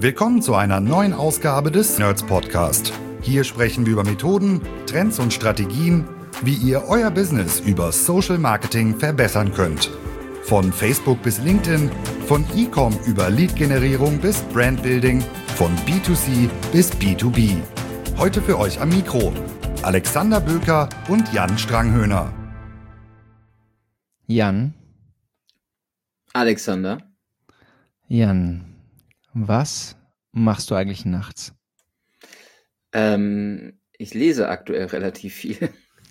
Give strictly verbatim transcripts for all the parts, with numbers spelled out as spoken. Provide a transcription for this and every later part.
Willkommen zu einer neuen Ausgabe des Nerds Podcast. Hier sprechen wir über Methoden, Trends und Strategien, wie ihr euer Business über Social Marketing verbessern könnt. Von Facebook bis LinkedIn, von E-Com über Lead-Generierung bis Brandbuilding, von B zwei C bis B zwei B. Heute für euch am Mikro Alexander Böker und Jan Stranghöhner. Jan. Alexander. Jan, was machst du eigentlich nachts? Ähm, ich lese aktuell relativ viel.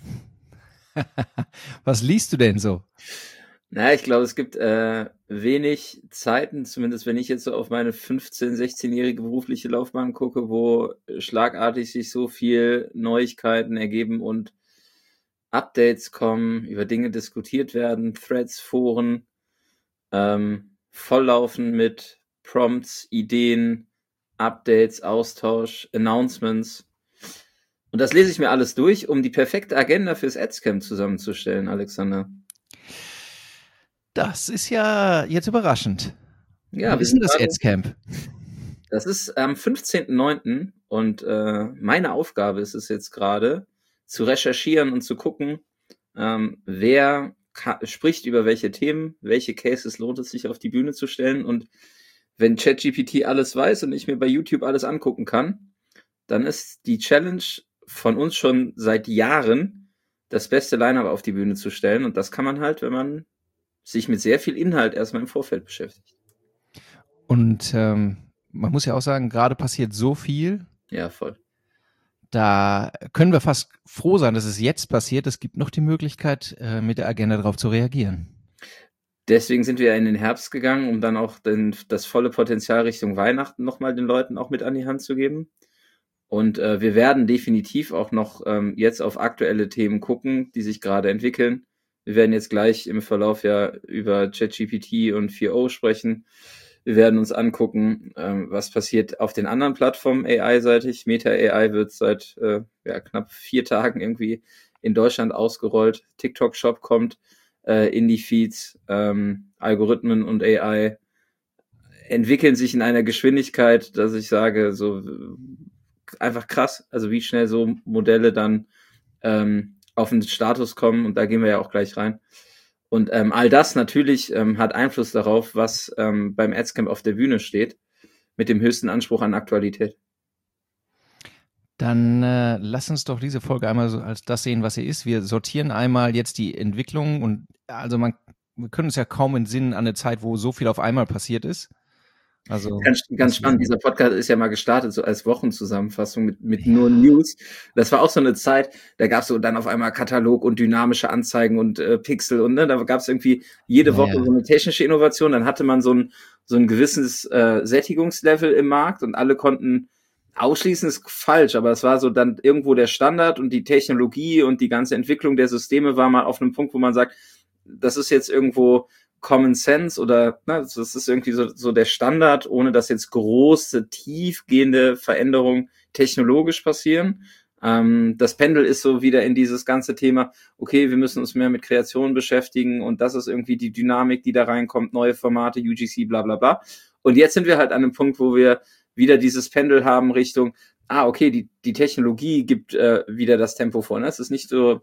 Was liest du denn so? Naja, ich glaube, es gibt äh, wenig Zeiten, zumindest wenn ich jetzt so auf meine fünfzehn-, sechzehnjährige berufliche Laufbahn gucke, wo schlagartig sich so viel Neuigkeiten ergeben und Updates kommen, über Dinge diskutiert werden, Threads, Foren, ähm, volllaufen mit Prompts, Ideen, Updates, Austausch, Announcements. Und das lese ich mir alles durch, um die perfekte Agenda fürs Adscamp zusammenzustellen, Alexander. Das ist ja jetzt überraschend. Ja, Wie ist denn das Adscamp? Das ist am fünfzehnten neunten und äh, meine Aufgabe ist es jetzt gerade, zu recherchieren und zu gucken, ähm, wer ka- spricht über welche Themen, welche Cases lohnt es sich auf die Bühne zu stellen. Und wenn ChatGPT alles weiß und ich mir bei YouTube alles angucken kann, dann ist die Challenge von uns schon seit Jahren, das beste Line-Up auf die Bühne zu stellen. Und das kann man halt, wenn man sich mit sehr viel Inhalt erstmal im Vorfeld beschäftigt. Und ähm, man muss ja auch sagen, gerade passiert so viel. Ja, voll. Da können wir fast froh sein, dass es jetzt passiert. Es gibt noch die Möglichkeit, äh, mit der Agenda darauf zu reagieren. Deswegen sind wir in den Herbst gegangen, um dann auch den, das volle Potenzial Richtung Weihnachten nochmal den Leuten auch mit an die Hand zu geben. Und äh, wir werden definitiv auch noch ähm, jetzt auf aktuelle Themen gucken, die sich gerade entwickeln. Wir werden jetzt gleich im Verlauf ja über ChatGPT und vier Punkt null sprechen. Wir werden uns angucken, ähm, was passiert auf den anderen Plattformen A I-seitig. Meta A I wird seit äh, ja, knapp vier Tagen irgendwie in Deutschland ausgerollt. TikTok Shop kommt äh, in die Feeds. Ähm, Algorithmen und A I entwickeln sich in einer Geschwindigkeit, dass ich sage, so einfach krass. Also wie schnell so Modelle dann ähm, auf den Status kommen. Und da gehen wir ja auch gleich rein. Und ähm, all das natürlich ähm, hat Einfluss darauf, was ähm, beim Adscamp auf der Bühne steht, mit dem höchsten Anspruch an Aktualität. Dann äh, lass uns doch diese Folge einmal so als das sehen, was sie ist. Wir sortieren einmal jetzt die Entwicklung und also man, wir können uns ja kaum entsinnen an eine Zeit, wo so viel auf einmal passiert ist. Also ganz, ganz spannend, dieser Podcast ist ja mal gestartet, so als Wochenzusammenfassung mit, mit ja. nur News. Das war auch so eine Zeit, da gab es so dann auf einmal Katalog und dynamische Anzeigen und äh, Pixel und ne, da gab es irgendwie jede Woche ja. so eine technische Innovation. Dann hatte man so ein, so ein gewisses äh, Sättigungslevel im Markt und alle konnten ausschließen, ist falsch, aber es war so dann irgendwo der Standard und die Technologie und die ganze Entwicklung der Systeme war mal auf einem Punkt, wo man sagt, das ist jetzt irgendwo Common Sense oder ne, das ist irgendwie so, so der Standard, ohne dass jetzt große, tiefgehende Veränderungen technologisch passieren. Ähm, das Pendel ist so wieder in dieses ganze Thema, okay, wir müssen uns mehr mit Kreation beschäftigen und das ist irgendwie die Dynamik, die da reinkommt, neue Formate, U G C, bla bla bla. Und jetzt sind wir halt an einem Punkt, wo wir wieder dieses Pendel haben Richtung, ah, okay, die, die Technologie gibt äh, wieder das Tempo vor. Ne? Es ist nicht so,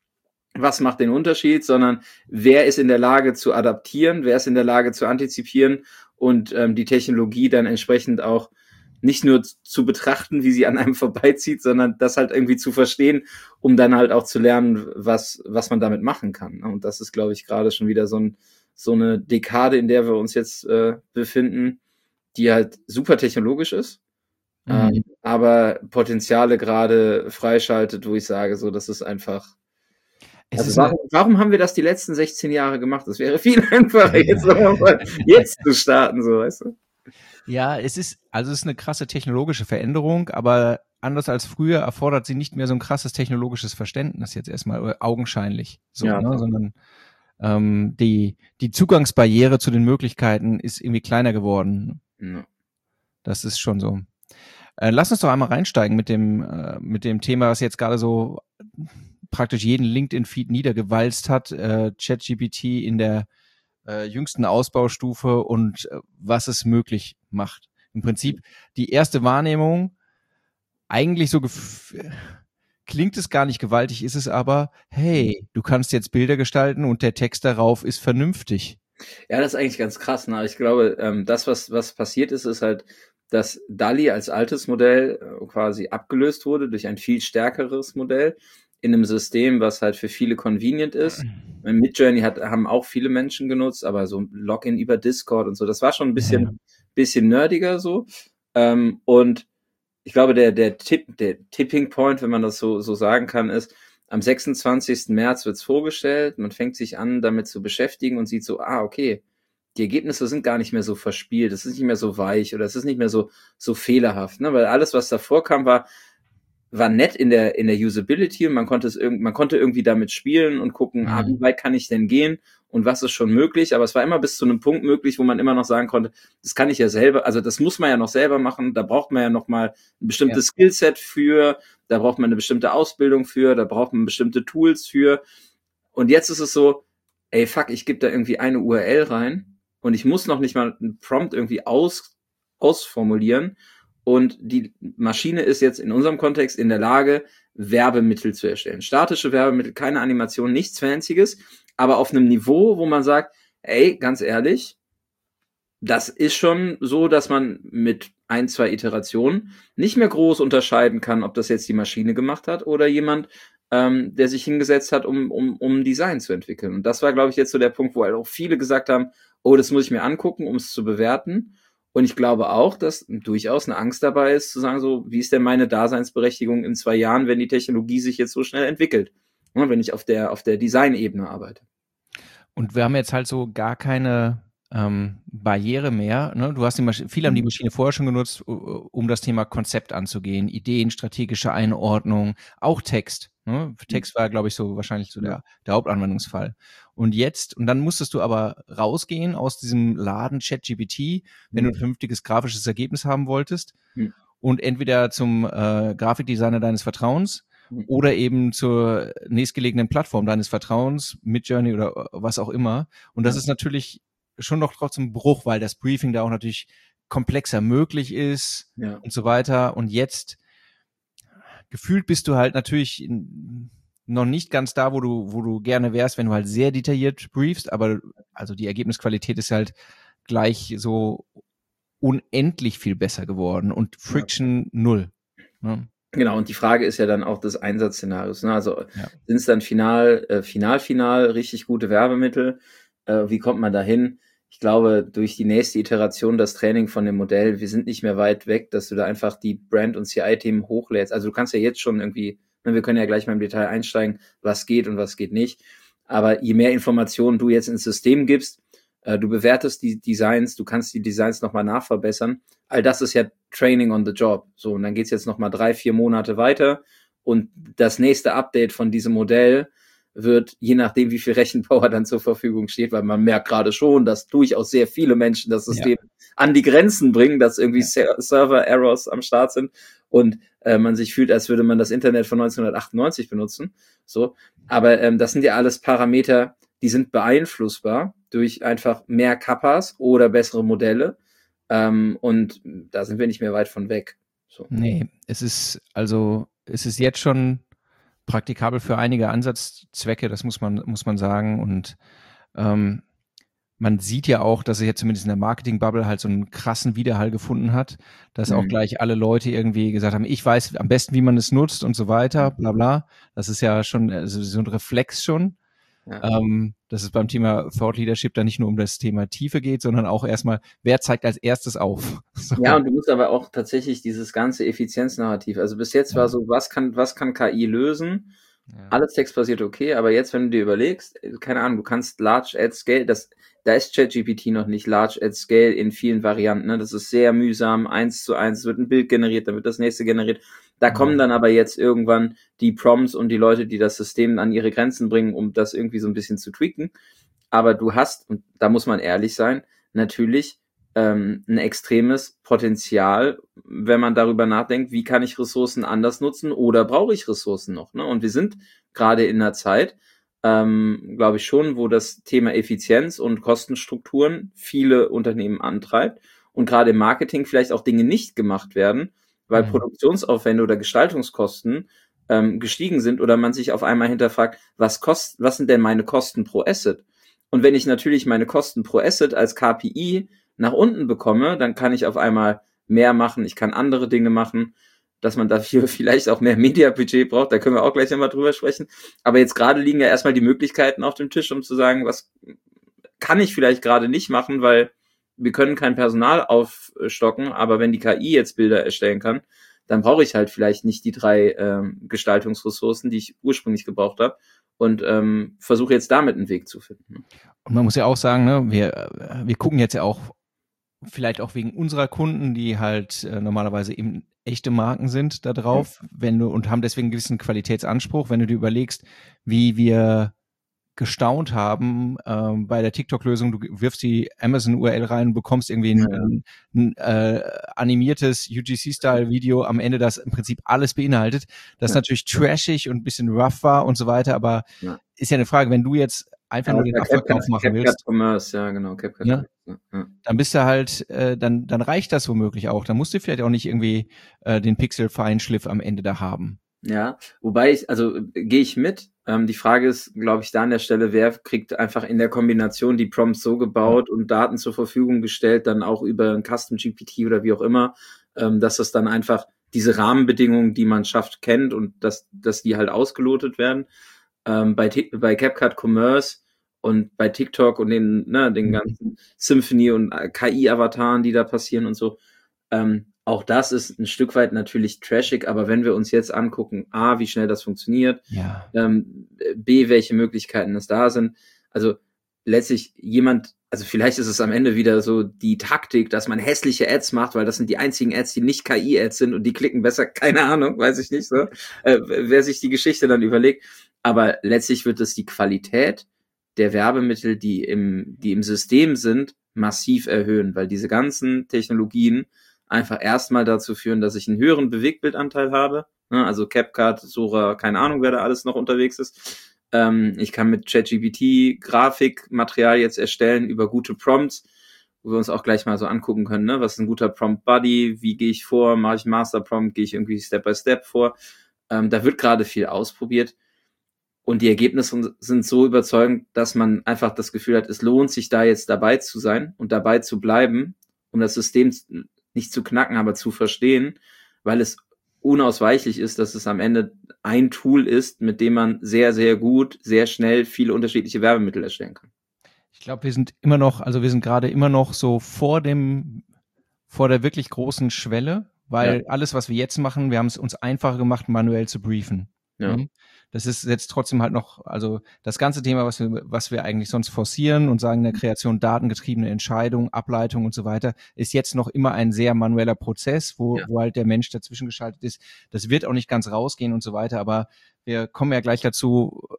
was macht den Unterschied, sondern wer ist in der Lage zu adaptieren, wer ist in der Lage zu antizipieren und ähm, die Technologie dann entsprechend auch nicht nur zu betrachten, wie sie an einem vorbeizieht, sondern das halt irgendwie zu verstehen, um dann halt auch zu lernen, was was man damit machen kann. Und das ist, glaube ich, gerade schon wieder so, ein, so eine Dekade, in der wir uns jetzt äh, befinden, die halt super technologisch ist, mhm. ähm, aber Potenziale gerade freischaltet, wo ich sage, so das ist einfach Es also warum, warum haben wir das die letzten sechzehn Jahre gemacht? Das wäre viel einfacher, jetzt, jetzt zu starten, so, weißt du? Ja, es ist, also es ist eine krasse technologische Veränderung, aber anders als früher erfordert sie nicht mehr so ein krasses technologisches Verständnis jetzt erstmal, augenscheinlich, so, ja, ne, sondern ähm, die, die Zugangsbarriere zu den Möglichkeiten ist irgendwie kleiner geworden. Ja. Das ist schon so. Äh, lass uns doch einmal reinsteigen mit dem, äh, mit dem Thema, was jetzt gerade so praktisch jeden LinkedIn-Feed niedergewalzt hat, äh, ChatGPT in der äh, jüngsten Ausbaustufe und äh, was es möglich macht. im Prinzip die erste Wahrnehmung eigentlich so gef- klingt es gar nicht gewaltig, ist es aber, hey, du kannst jetzt Bilder gestalten und der Text darauf ist vernünftig. Ja, das ist eigentlich ganz krass. Ne? Ich glaube, ähm, das, was, was passiert ist, ist halt, dass DALL-E als altes Modell äh, quasi abgelöst wurde durch ein viel stärkeres Modell in einem System, was halt für viele convenient ist. Midjourney hat, haben auch viele Menschen genutzt, aber so Login über Discord und so, das war schon ein bisschen, ja. bisschen nerdiger so. Ähm, und ich glaube, der, der Tipp, der Tipping Point, wenn man das so, so sagen kann, ist, am sechsundzwanzigsten März wird's vorgestellt, man fängt sich an, damit zu beschäftigen und sieht so, ah, okay, die Ergebnisse sind gar nicht mehr so verspielt, es ist nicht mehr so weich oder es ist nicht mehr so, so fehlerhaft, ne? Weil alles, was davor kam, war, war nett in der, in der Usability und man konnte es irgend, man konnte irgendwie damit spielen und gucken, mhm. ah, wie weit kann ich denn gehen und was ist schon möglich, aber es war immer bis zu einem Punkt möglich, wo man immer noch sagen konnte, das kann ich ja selber, also das muss man ja noch selber machen, da braucht man ja noch mal ein bestimmtes ja. Skillset für, da braucht man eine bestimmte Ausbildung für, da braucht man bestimmte Tools für und jetzt ist es so, ey, fuck, ich gebe da irgendwie eine U R L rein und ich muss noch nicht mal einen Prompt irgendwie aus, ausformulieren und die Maschine ist jetzt in unserem Kontext in der Lage, Werbemittel zu erstellen. Statische Werbemittel, keine Animation, nichts Fancyes, aber auf einem Niveau, wo man sagt, ey, ganz ehrlich, das ist schon so, dass man mit ein, zwei Iterationen nicht mehr groß unterscheiden kann, ob das jetzt die Maschine gemacht hat oder jemand, ähm, der sich hingesetzt hat, um, um, um Design zu entwickeln. Und das war, glaube ich, jetzt so der Punkt, wo halt auch viele gesagt haben, oh, das muss ich mir angucken, um es zu bewerten. Und ich glaube auch, dass durchaus eine Angst dabei ist, zu sagen, so, wie ist denn meine Daseinsberechtigung in zwei Jahren, wenn die Technologie sich jetzt so schnell entwickelt? Ja, wenn ich auf der, auf der Design-Ebene arbeite. Und wir haben jetzt halt so gar keine ähm, Barriere mehr. Ne? Du hast die Maschine, viele haben die Maschine vorher schon genutzt, um das Thema Konzept anzugehen, Ideen, strategische Einordnung, auch Text. Ne? Text war, glaube ich, so wahrscheinlich so der, der Hauptanwendungsfall. Und jetzt, und dann musstest du aber rausgehen aus diesem Laden ChatGPT, wenn mhm. du ein vernünftiges grafisches Ergebnis haben wolltest mhm. und entweder zum äh, Grafikdesigner deines Vertrauens mhm. oder eben zur nächstgelegenen Plattform deines Vertrauens, Midjourney oder was auch immer. Und das ja. ist natürlich schon noch trotzdem ein Bruch, weil das Briefing da auch natürlich komplexer möglich ist ja. und so weiter. Und jetzt gefühlt bist du halt natürlich in, noch nicht ganz da, wo du, wo du gerne wärst, wenn du halt sehr detailliert briefst, aber also die Ergebnisqualität ist halt gleich so unendlich viel besser geworden und Friction ja. null. Ne? Genau, und die Frage ist ja dann auch des Einsatzszenarios. Ne? Also ja. sind es dann final, äh, final, final richtig gute Werbemittel? Äh, wie kommt man da hin? Ich glaube, durch die nächste Iteration, das Training von dem Modell, wir sind nicht mehr weit weg, dass du da einfach die Brand- und C I-Themen hochlädst. Also du kannst ja jetzt schon irgendwie, wir können ja gleich mal im Detail einsteigen, was geht und was geht nicht. Aber je mehr Informationen du jetzt ins System gibst, äh, du bewertest die Designs, du kannst die Designs nochmal nachverbessern. All das ist ja Training on the Job. So, und dann geht's jetzt nochmal drei, vier Monate weiter. Und das nächste Update von diesem Modell wird, je nachdem, wie viel Rechenpower dann zur Verfügung steht, weil man merkt gerade schon, dass durchaus sehr viele Menschen das System ja. an die Grenzen bringen, dass irgendwie ja. Server-Errors am Start sind und äh, man sich fühlt, als würde man das Internet von neunzehnhundertachtundneunzig benutzen. So, aber ähm, das sind ja alles Parameter, die sind beeinflussbar durch einfach mehr Kappas oder bessere Modelle. Ähm, und da sind wir nicht mehr weit von weg. So. Nee, es ist also, es ist jetzt schon praktikabel für einige Ansatzzwecke, das muss man, muss man sagen. Und ähm, man sieht ja auch, dass es jetzt zumindest in der Marketing-Bubble halt so einen krassen Widerhall gefunden hat, dass mhm. auch gleich alle Leute irgendwie gesagt haben, ich weiß am besten, wie man es nutzt und so weiter, bla bla. Das ist ja schon also so ein Reflex schon. Ja. Ähm, dass es beim Thema Thought Leadership dann nicht nur um das Thema Tiefe geht, sondern auch erstmal, wer zeigt als erstes auf? So. Ja, und du musst aber auch tatsächlich dieses ganze Effizienznarrativ, also bis jetzt ja. war so, was kann, was kann K I lösen? Ja. Alles textbasiert okay, aber jetzt, wenn du dir überlegst, keine Ahnung, du kannst Large at Scale, das, da ist ChatGPT noch nicht Large at Scale in vielen Varianten, ne? Das ist sehr mühsam, eins zu eins, es wird ein Bild generiert, dann wird das nächste generiert. Da kommen dann aber jetzt irgendwann die Prompts und die Leute, die das System an ihre Grenzen bringen, um das irgendwie so ein bisschen zu tweaken. Aber du hast, und da muss man ehrlich sein, natürlich ähm, ein extremes Potenzial, wenn man darüber nachdenkt, wie kann ich Ressourcen anders nutzen oder brauche ich Ressourcen noch? Ne? Und wir sind gerade in einer Zeit, ähm, glaube ich schon, wo das Thema Effizienz und Kostenstrukturen viele Unternehmen antreibt. und gerade im Marketing vielleicht auch Dinge nicht gemacht werden, weil Mhm. Produktionsaufwände oder Gestaltungskosten ähm, gestiegen sind oder man sich auf einmal hinterfragt, was kost, was sind denn meine Kosten pro Asset? Und wenn ich natürlich meine Kosten pro Asset als K P I nach unten bekomme, dann kann ich auf einmal mehr machen, ich kann andere Dinge machen, dass man dafür vielleicht auch mehr Mediabudget braucht, da können wir auch gleich nochmal drüber sprechen. Aber jetzt gerade liegen ja erstmal die Möglichkeiten auf dem Tisch, um zu sagen, was kann ich vielleicht gerade nicht machen, weil wir können kein Personal aufstocken, aber wenn die K I jetzt Bilder erstellen kann, dann brauche ich halt vielleicht nicht die drei ähm, Gestaltungsressourcen, die ich ursprünglich gebraucht habe und ähm, versuche jetzt damit einen Weg zu finden. Und man muss ja auch sagen, ne, wir, wir gucken jetzt ja auch vielleicht auch wegen unserer Kunden, die halt äh, normalerweise eben echte Marken sind, da drauf, mhm. wenn du und haben deswegen einen gewissen Qualitätsanspruch, wenn du dir überlegst, wie wir gestaunt haben ähm, bei der TikTok-Lösung, du wirfst die Amazon-U R L rein und bekommst irgendwie ein, ja. ein, ein äh, animiertes U G C-Style-Video am Ende, das im Prinzip alles beinhaltet, das ja. natürlich trashig und ein bisschen rough war und so weiter, aber ja. ist ja eine Frage, wenn du jetzt einfach ja, nur den Abverkauf machen willst. CapCut Commerce, ja genau, CapCut ja? ja. Dann bist du halt, äh, dann, dann reicht das womöglich auch. Dann musst du vielleicht auch nicht irgendwie äh, den Pixel-Feinschliff am Ende da haben. Ja, wobei ich, also äh, gehe ich mit. Ähm, die Frage ist, glaube ich, da an der Stelle, wer kriegt einfach in der Kombination die Prompts so gebaut ja. und Daten zur Verfügung gestellt, dann auch über ein Custom G P T oder wie auch immer, ähm, dass das dann einfach diese Rahmenbedingungen, die man schafft, kennt und dass, dass die halt ausgelotet werden. Ähm, bei, bei CapCut Commerce und bei TikTok und den, ne, den ganzen Symphony und K I-Avataren, die da passieren und so, ähm, auch das ist ein Stück weit natürlich trashig, aber wenn wir uns jetzt angucken, A, wie schnell das funktioniert, ja. ähm, B, welche Möglichkeiten es da sind, also letztlich jemand, also vielleicht ist es am Ende wieder so die Taktik, dass man hässliche Ads macht, weil das sind die einzigen Ads, die nicht K I-Ads sind und die klicken besser, keine Ahnung, weiß ich nicht so, äh, wer sich die Geschichte dann überlegt, aber letztlich wird es die Qualität der Werbemittel, die im, die im System sind, massiv erhöhen, weil diese ganzen Technologien einfach erstmal dazu führen, dass ich einen höheren Bewegtbildanteil habe. Also CapCut, Sora, keine Ahnung, wer da alles noch unterwegs ist. Ähm, ich kann mit ChatGPT Grafikmaterial jetzt erstellen über gute Prompts, wo wir uns auch gleich mal so angucken können, ne? Was ist ein guter Prompt-Buddy? Wie gehe ich vor? Mache ich einen Master-Prompt? Gehe ich irgendwie Step-by-Step vor? Ähm, da wird gerade viel ausprobiert. Und die Ergebnisse sind so überzeugend, dass man einfach das Gefühl hat, es lohnt sich da jetzt dabei zu sein und dabei zu bleiben, um das System nicht zu knacken, aber zu verstehen, weil es unausweichlich ist, dass es am Ende ein Tool ist, mit dem man sehr, sehr gut, sehr schnell viele unterschiedliche Werbemittel erstellen kann. Ich glaube, wir sind immer noch, also wir sind gerade immer noch so vor dem, vor der wirklich großen Schwelle, weil ja. alles, was wir jetzt machen, wir haben es uns einfacher gemacht, manuell zu briefen. Ja. Das ist jetzt trotzdem halt noch, also das ganze Thema, was wir, was wir eigentlich sonst forcieren und sagen in der Kreation datengetriebene Entscheidung, Ableitung und so weiter, ist jetzt noch immer ein sehr manueller Prozess, wo, ja. wo halt der Mensch dazwischen geschaltet ist. Das wird auch nicht ganz rausgehen und so weiter, aber wir kommen ja gleich dazu,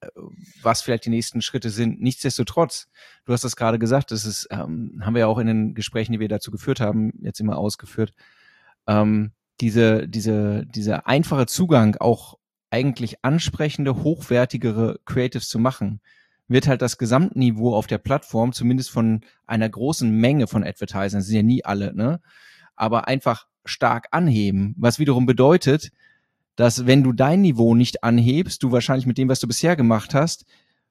was vielleicht die nächsten Schritte sind. Nichtsdestotrotz, du hast das gerade gesagt, das ist, ähm, haben wir ja auch in den Gesprächen, die wir dazu geführt haben, jetzt immer ausgeführt, ähm, diese, diese, dieser einfache Zugang auch eigentlich ansprechende, hochwertigere Creatives zu machen, wird halt das Gesamtniveau auf der Plattform, zumindest von einer großen Menge von Advertisern, das sind ja nie alle, ne, aber einfach stark anheben, was wiederum bedeutet, dass wenn du dein Niveau nicht anhebst, du wahrscheinlich mit dem, was du bisher gemacht hast,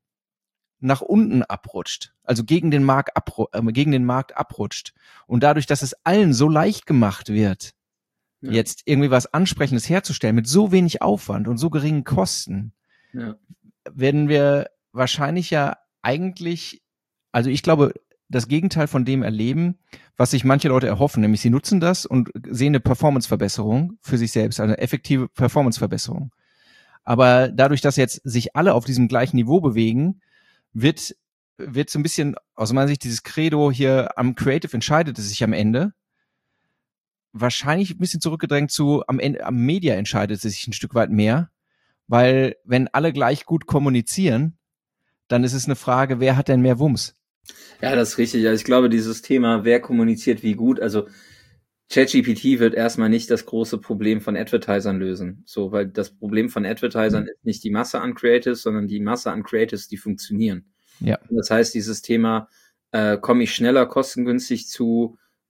nach unten abrutscht, also gegen den Markt, abru- äh, gegen den Markt abrutscht. Und dadurch, dass es allen so leicht gemacht wird, ja. jetzt irgendwie was Ansprechendes herzustellen mit so wenig Aufwand und so geringen Kosten, ja. werden wir wahrscheinlich ja eigentlich, also ich glaube, das Gegenteil von dem erleben, was sich manche Leute erhoffen, nämlich sie nutzen das und sehen eine Performanceverbesserung für sich selbst, also eine effektive Performanceverbesserung. Aber dadurch, dass jetzt sich alle auf diesem gleichen Niveau bewegen, wird, wird so ein bisschen, aus meiner Sicht, dieses Credo hier am Creative entscheidet es sich am Ende, wahrscheinlich ein bisschen zurückgedrängt zu, am Ende, am Media entscheidet es sich ein Stück weit mehr, weil wenn alle gleich gut kommunizieren, dann ist es eine Frage, wer hat denn mehr Wumms? Ja, das ist richtig. Also ich glaube, dieses Thema, wer kommuniziert wie gut, also ChatGPT wird erstmal nicht das große Problem von Advertisern lösen. So, weil das Problem von Advertisern mhm. ist nicht die Masse an Creatives, sondern die Masse an Creatives, die funktionieren. Ja. Und das heißt, dieses Thema, äh, komme ich schneller kostengünstig zu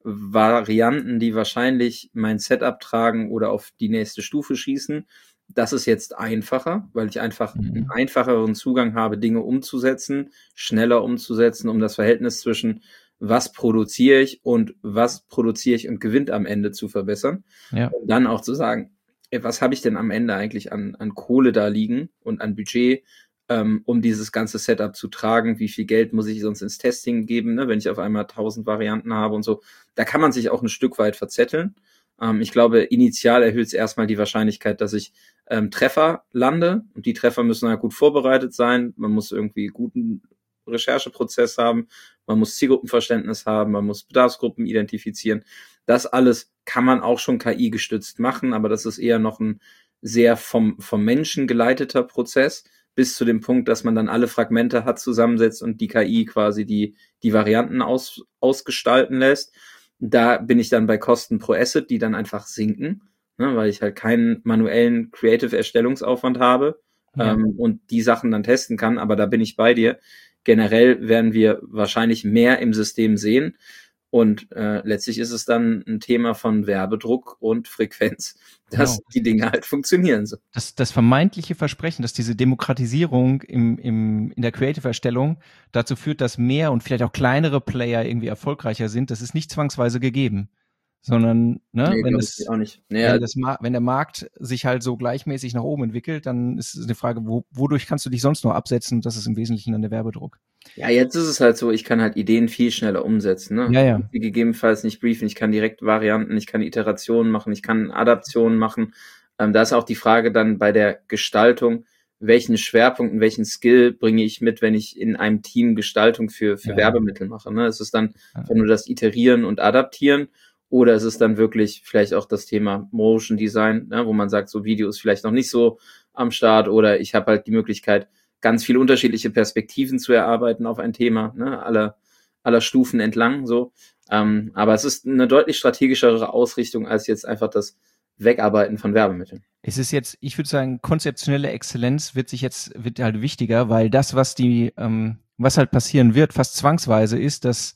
Varianten, die wahrscheinlich mein Setup tragen oder auf die nächste Stufe schießen. Das ist jetzt einfacher, weil ich einfach mhm. einen einfacheren Zugang habe, Dinge umzusetzen, schneller umzusetzen, um das Verhältnis zwischen was produziere ich und was produziere ich und gewinnt am Ende zu verbessern. Ja. Und dann auch zu sagen, ey, was habe ich denn am Ende eigentlich an, an Kohle da liegen und an Budget, ähm, um dieses ganze Setup zu tragen? Wie viel Geld muss ich sonst ins Testing geben, ne, wenn ich auf einmal tausend Varianten habe und so? Da kann man sich auch ein Stück weit verzetteln. Ähm, ich glaube, initial erhöht es erstmal die Wahrscheinlichkeit, dass ich ähm, Treffer lande. Und die Treffer müssen ja gut vorbereitet sein. Man muss irgendwie guten Rechercheprozess haben. Man muss Zielgruppenverständnis haben. Man muss Bedarfsgruppen identifizieren. Das alles kann man auch schon K I-gestützt machen, aber das ist eher noch ein sehr vom, vom Menschen geleiteter Prozess, bis zu dem Punkt, dass man dann alle Fragmente hat, zusammensetzt und die K I quasi die, die Varianten aus, ausgestalten lässt. Da bin ich dann bei Kosten pro Asset, die dann einfach sinken, ne, weil ich halt keinen manuellen Creative-Erstellungsaufwand habe, ja. ähm, und die Sachen dann testen kann. Aber da bin ich bei dir. Generell werden wir wahrscheinlich mehr im System sehen. Und äh, letztlich ist es dann ein Thema von Werbedruck und Frequenz, dass genau. die Dinge halt funktionieren. So. Das, das vermeintliche Versprechen, dass diese Demokratisierung im, im, in der Creative-Erstellung dazu führt, dass mehr und vielleicht auch kleinere Player irgendwie erfolgreicher sind, das ist nicht zwangsweise gegeben. Sondern, ne, nee, wenn, das, auch nicht. Nee, wenn, das, wenn der Markt sich halt so gleichmäßig nach oben entwickelt, dann ist es eine Frage, wo, wodurch kannst du dich sonst noch absetzen? Das ist im Wesentlichen dann der Werbedruck. Ja, jetzt ist es halt so, ich kann halt Ideen viel schneller umsetzen, ne? Ja, ja. Die gegebenenfalls nicht briefen, ich kann direkt Varianten, ich kann Iterationen machen, ich kann Adaptionen machen. Ähm, da ist auch die Frage dann bei der Gestaltung, welchen Schwerpunkt und welchen Skill bringe ich mit, wenn ich in einem Team Gestaltung für, für ja. Werbemittel mache, ne? Ist es dann ja. nur das Iterieren und Adaptieren? Oder ist es dann wirklich vielleicht auch das Thema Motion Design, ne, wo man sagt, so Video ist vielleicht noch nicht so am Start, oder ich habe halt die Möglichkeit, ganz viele unterschiedliche Perspektiven zu erarbeiten auf ein Thema, ne, aller, aller Stufen entlang, so. Ähm, aber es ist eine deutlich strategischere Ausrichtung als jetzt einfach das Wegarbeiten von Werbemitteln. Es ist jetzt, ich würde sagen, konzeptionelle Exzellenz wird sich jetzt, wird halt wichtiger, weil das, was die, ähm, was halt passieren wird, fast zwangsweise ist, dass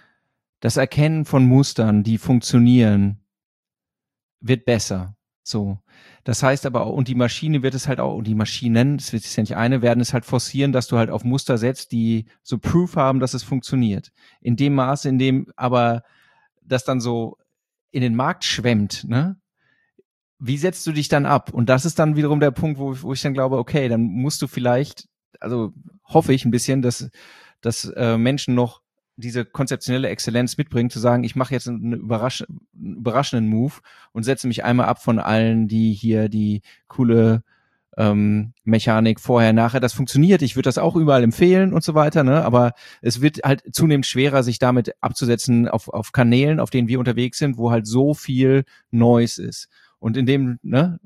das Erkennen von Mustern, die funktionieren, wird besser. So. Das heißt aber auch, und die Maschine wird es halt auch, und die Maschinen, das ist ja nicht eine, werden es halt forcieren, dass du halt auf Muster setzt, die so Proof haben, dass es funktioniert. In dem Maße, in dem aber das dann so in den Markt schwemmt, ne? Wie setzt du dich dann ab? Und das ist dann wiederum der Punkt, wo, wo ich dann glaube, okay, dann musst du vielleicht, also hoffe ich ein bisschen, dass, dass äh, Menschen noch diese konzeptionelle Exzellenz mitbringen, zu sagen, ich mache jetzt einen, überrasch- einen überraschenden Move und setze mich einmal ab von allen, die hier die coole ähm, Mechanik vorher, nachher, das funktioniert, ich würde das auch überall empfehlen und so weiter, ne? Aber es wird halt zunehmend schwerer, sich damit abzusetzen auf, auf Kanälen, auf denen wir unterwegs sind, wo halt so viel Noise ist. Und in dem, ne,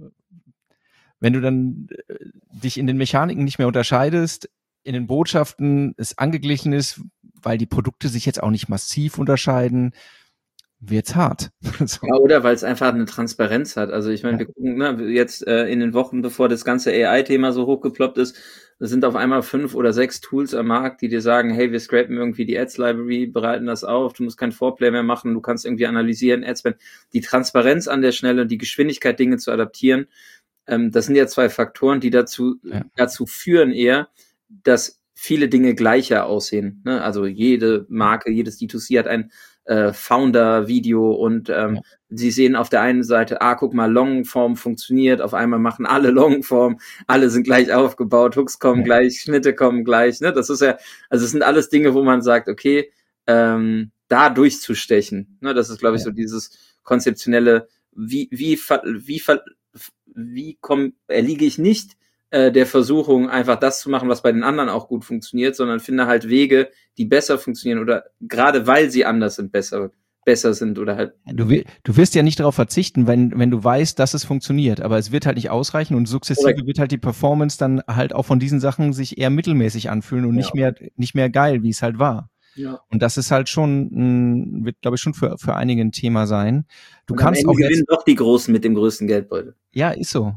wenn du dann äh, dich in den Mechaniken nicht mehr unterscheidest, in den Botschaften es angeglichen ist, weil die Produkte sich jetzt auch nicht massiv unterscheiden, wird's hart. So. Ja, oder weil es einfach eine Transparenz hat. Also ich meine, ja. wir gucken, ne, jetzt äh, in den Wochen, bevor das ganze A I-Thema so hochgeploppt ist, sind auf einmal fünf oder sechs Tools am Markt, die dir sagen, hey, wir scrapen irgendwie die Ads-Library, bereiten das auf, du musst kein Foreplay mehr machen, du kannst irgendwie analysieren, Adspend. Die Transparenz an der Stelle und die Geschwindigkeit, Dinge zu adaptieren, ähm, das sind ja zwei Faktoren, die dazu, ja. dazu führen eher, dass viele Dinge gleicher aussehen, ne? Also jede Marke, jedes D zwei C hat ein äh, Founder-Video und ähm, ja. sie sehen auf der einen Seite, ah, guck mal, Longform funktioniert, auf einmal machen alle Longform, alle sind gleich aufgebaut, Hooks kommen ja. gleich, Schnitte kommen gleich, ne? Das ist ja, also es sind alles Dinge, wo man sagt, okay, ähm, da durchzustechen, ne? Das ist, glaube ich, ja. so dieses konzeptionelle, wie, wie, wie, wie, wie komm, erliege ich nicht der Versuchung, einfach das zu machen, was bei den anderen auch gut funktioniert, sondern finde halt Wege, die besser funktionieren oder gerade weil sie anders sind, besser, besser sind oder halt. Du, will, du wirst ja nicht darauf verzichten, wenn, wenn du weißt, dass es funktioniert, aber es wird halt nicht ausreichen und sukzessive Correct. Wird halt die Performance dann halt auch von diesen Sachen sich eher mittelmäßig anfühlen und ja. nicht mehr, nicht mehr geil, wie es halt war. Ja. Und das ist halt schon, wird glaube ich schon für, für einige ein Thema sein. Du und kannst am Ende auch gewinnen jetzt, doch die Großen mit dem größten Geldbeutel. Ja, ist so.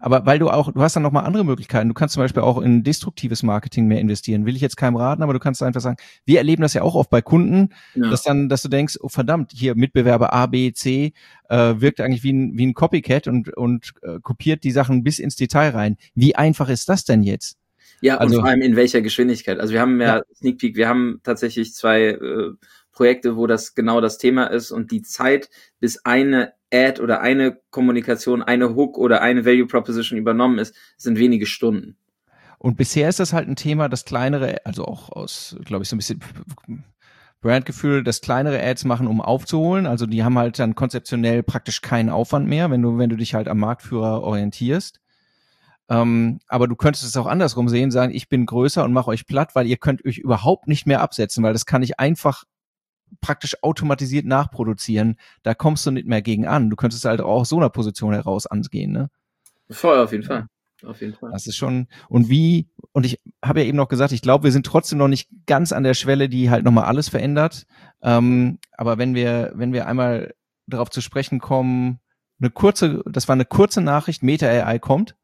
Aber weil du auch, du hast dann nochmal andere Möglichkeiten. Du kannst zum Beispiel auch in destruktives Marketing mehr investieren. Will ich jetzt keinem raten, aber du kannst einfach sagen, wir erleben das ja auch oft bei Kunden, ja. dass dann, dass du denkst, oh verdammt, hier Mitbewerber A, B, C äh, wirkt eigentlich wie ein, wie ein Copycat und, und äh, kopiert die Sachen bis ins Detail rein. Wie einfach ist das denn jetzt? Ja, also, und vor allem in welcher Geschwindigkeit. Also wir haben ja, ja. Sneak Peek, wir haben tatsächlich zwei äh, Projekte, wo das genau das Thema ist und die Zeit, bis eine Ad oder eine Kommunikation, eine Hook oder eine Value Proposition übernommen ist, sind wenige Stunden. Und bisher ist das halt ein Thema, das kleinere, also auch aus, glaube ich, so ein bisschen Brandgefühl, das kleinere Ads machen, um aufzuholen. Also die haben halt dann konzeptionell praktisch keinen Aufwand mehr, wenn du, wenn du dich halt am Marktführer orientierst. Ähm, aber du könntest es auch andersrum sehen, sagen, ich bin größer und mache euch platt, weil ihr könnt euch überhaupt nicht mehr absetzen, weil das kann ich einfach praktisch automatisiert nachproduzieren. Da kommst du nicht mehr gegen an. Du könntest halt auch aus so einer Position heraus angehen, ne? Voll, auf jeden Fall. Auf jeden Fall. Das ist schon, und wie, und ich habe ja eben noch gesagt, ich glaube, wir sind trotzdem noch nicht ganz an der Schwelle, die halt nochmal alles verändert. Ähm, aber wenn wir, wenn wir einmal darauf zu sprechen kommen, eine kurze, das war eine kurze Nachricht, Meta A I kommt.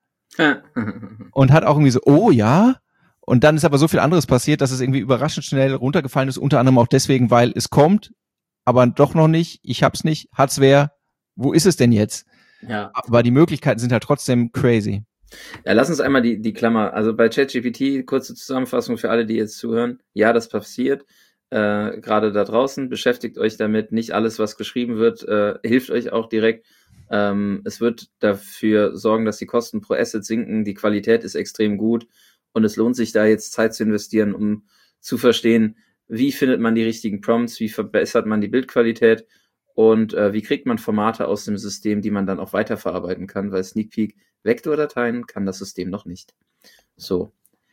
Und hat auch irgendwie so, oh ja, und dann ist aber so viel anderes passiert, dass es irgendwie überraschend schnell runtergefallen ist, unter anderem auch deswegen, weil es kommt, aber doch noch nicht, ich hab's nicht, hat's wer, wo ist es denn jetzt? Ja. Aber die Möglichkeiten sind halt trotzdem crazy. Ja, lass uns einmal die, die Klammer, also bei ChatGPT, kurze Zusammenfassung für alle, die jetzt zuhören, ja, das passiert, äh, gerade da draußen, beschäftigt euch damit, nicht alles, was geschrieben wird, äh, hilft euch auch direkt. Ähm, es wird dafür sorgen, dass die Kosten pro Asset sinken, die Qualität ist extrem gut und es lohnt sich da jetzt Zeit zu investieren, um zu verstehen, wie findet man die richtigen Prompts, wie verbessert man die Bildqualität und äh, wie kriegt man Formate aus dem System, die man dann auch weiterverarbeiten kann, weil Sneak Peek Vektordateien kann das System noch nicht. So.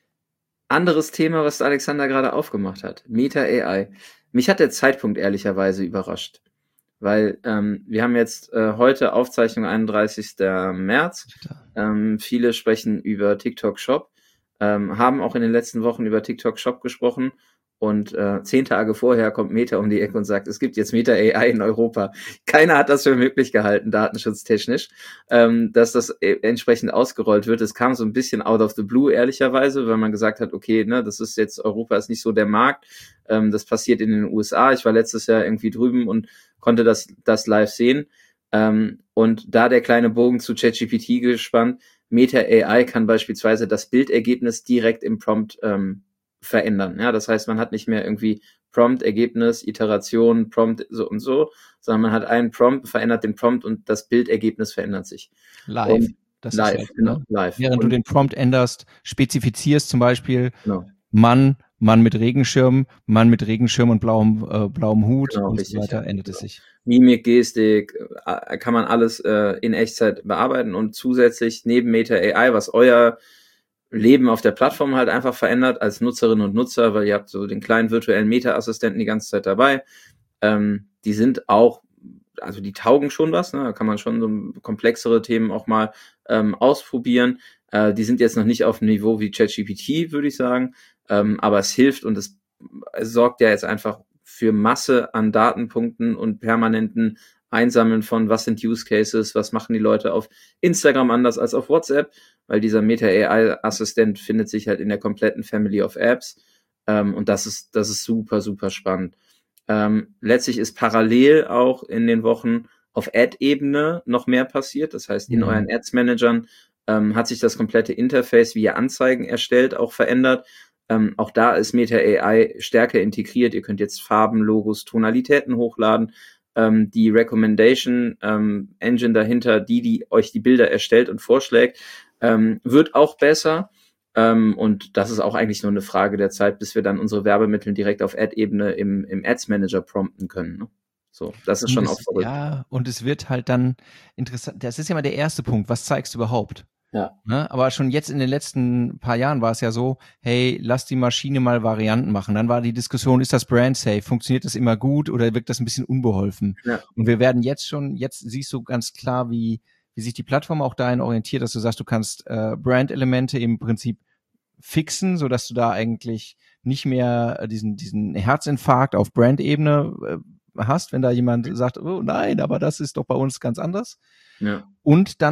Anderes Thema, was Alexander gerade aufgemacht hat, Meta A I. Mich hat der Zeitpunkt ehrlicherweise überrascht. Weil ähm, wir haben jetzt äh, heute Aufzeichnung einunddreißigsten März. Ähm, viele sprechen über TikTok Shop, ähm, haben auch in den letzten Wochen über TikTok Shop gesprochen. Und äh, zehn Tage vorher kommt Meta um die Ecke und sagt, es gibt jetzt Meta A I in Europa. Keiner hat das für möglich gehalten, datenschutztechnisch, ähm, dass das e- entsprechend ausgerollt wird. Es kam so ein bisschen out of the blue, ehrlicherweise, weil man gesagt hat, okay, ne, das ist jetzt, Europa ist nicht so der Markt. Ähm, das passiert in den U S A. Ich war letztes Jahr irgendwie drüben und konnte das, das live sehen. Ähm, und da der kleine Bogen zu ChatGPT gespannt, Meta A I kann beispielsweise das Bildergebnis direkt im Prompt ähm, verändern. Ja, das heißt, man hat nicht mehr irgendwie Prompt, Ergebnis, Iteration, Prompt so und so, sondern man hat einen Prompt, verändert den Prompt und das Bildergebnis verändert sich. Live. Und das live, ist live, genau, ne? live. Während und, du den Prompt änderst, spezifizierst zum Beispiel genau. Mann, Mann mit Regenschirm, Mann mit Regenschirm und blauem, äh, blauem Hut Genau, und richtig, so weiter, ja, ändert genau. es sich. Mimik, Gestik, äh, kann man alles äh, in Echtzeit bearbeiten und zusätzlich neben Meta A I, was euer Leben auf der Plattform halt einfach verändert als Nutzerinnen und Nutzer, weil ihr habt so den kleinen virtuellen Meta-Assistenten die ganze Zeit dabei. Ähm, die sind auch, also die taugen schon was, ne? Da kann man schon so komplexere Themen auch mal ähm, ausprobieren. Äh, die sind jetzt noch nicht auf dem Niveau wie ChatGPT, würde ich sagen, ähm, aber es hilft und es, es sorgt ja jetzt einfach für Masse an Datenpunkten und permanenten Einsammeln von, was sind Use Cases, was machen die Leute auf Instagram anders als auf WhatsApp, weil dieser Meta A I-Assistent findet sich halt in der kompletten Family of Apps ähm, und das ist, das ist super, super spannend. Ähm, letztlich ist parallel auch in den Wochen auf Ad-Ebene noch mehr passiert, das heißt, in mhm. euren Ads-Managern ähm, hat sich das komplette Interface, wie ihr Anzeigen erstellt, auch verändert. Ähm, auch da ist Meta A I stärker integriert. Ihr könnt jetzt Farben, Logos, Tonalitäten hochladen. Ähm, die Recommendation ähm, Engine dahinter, die, die euch die Bilder erstellt und vorschlägt, ähm, wird auch besser. Ähm, und das ist auch eigentlich nur eine Frage der Zeit, bis wir dann unsere Werbemittel direkt auf Ad-Ebene im, im Ads Manager prompten können. Ne? So, das ist und schon es, auch verrückt. Ja, und es wird halt dann interessant. Das ist ja mal der erste Punkt. Was zeigst du überhaupt? Ja. Ne? Aber schon jetzt in den letzten paar Jahren war es ja so, hey, lass die Maschine mal Varianten machen. Dann war die Diskussion, ist das brand safe? Funktioniert das immer gut oder wirkt das ein bisschen unbeholfen? Ja. Und wir werden jetzt schon, jetzt siehst du ganz klar, wie, wie sich die Plattform auch dahin orientiert, dass du sagst, du kannst äh, Brand-Elemente im Prinzip fixen, sodass du da eigentlich nicht mehr diesen, diesen Herzinfarkt auf Brand-Ebene äh, hast, wenn da jemand sagt, oh nein, aber das ist doch bei uns ganz anders. Ja. Und dann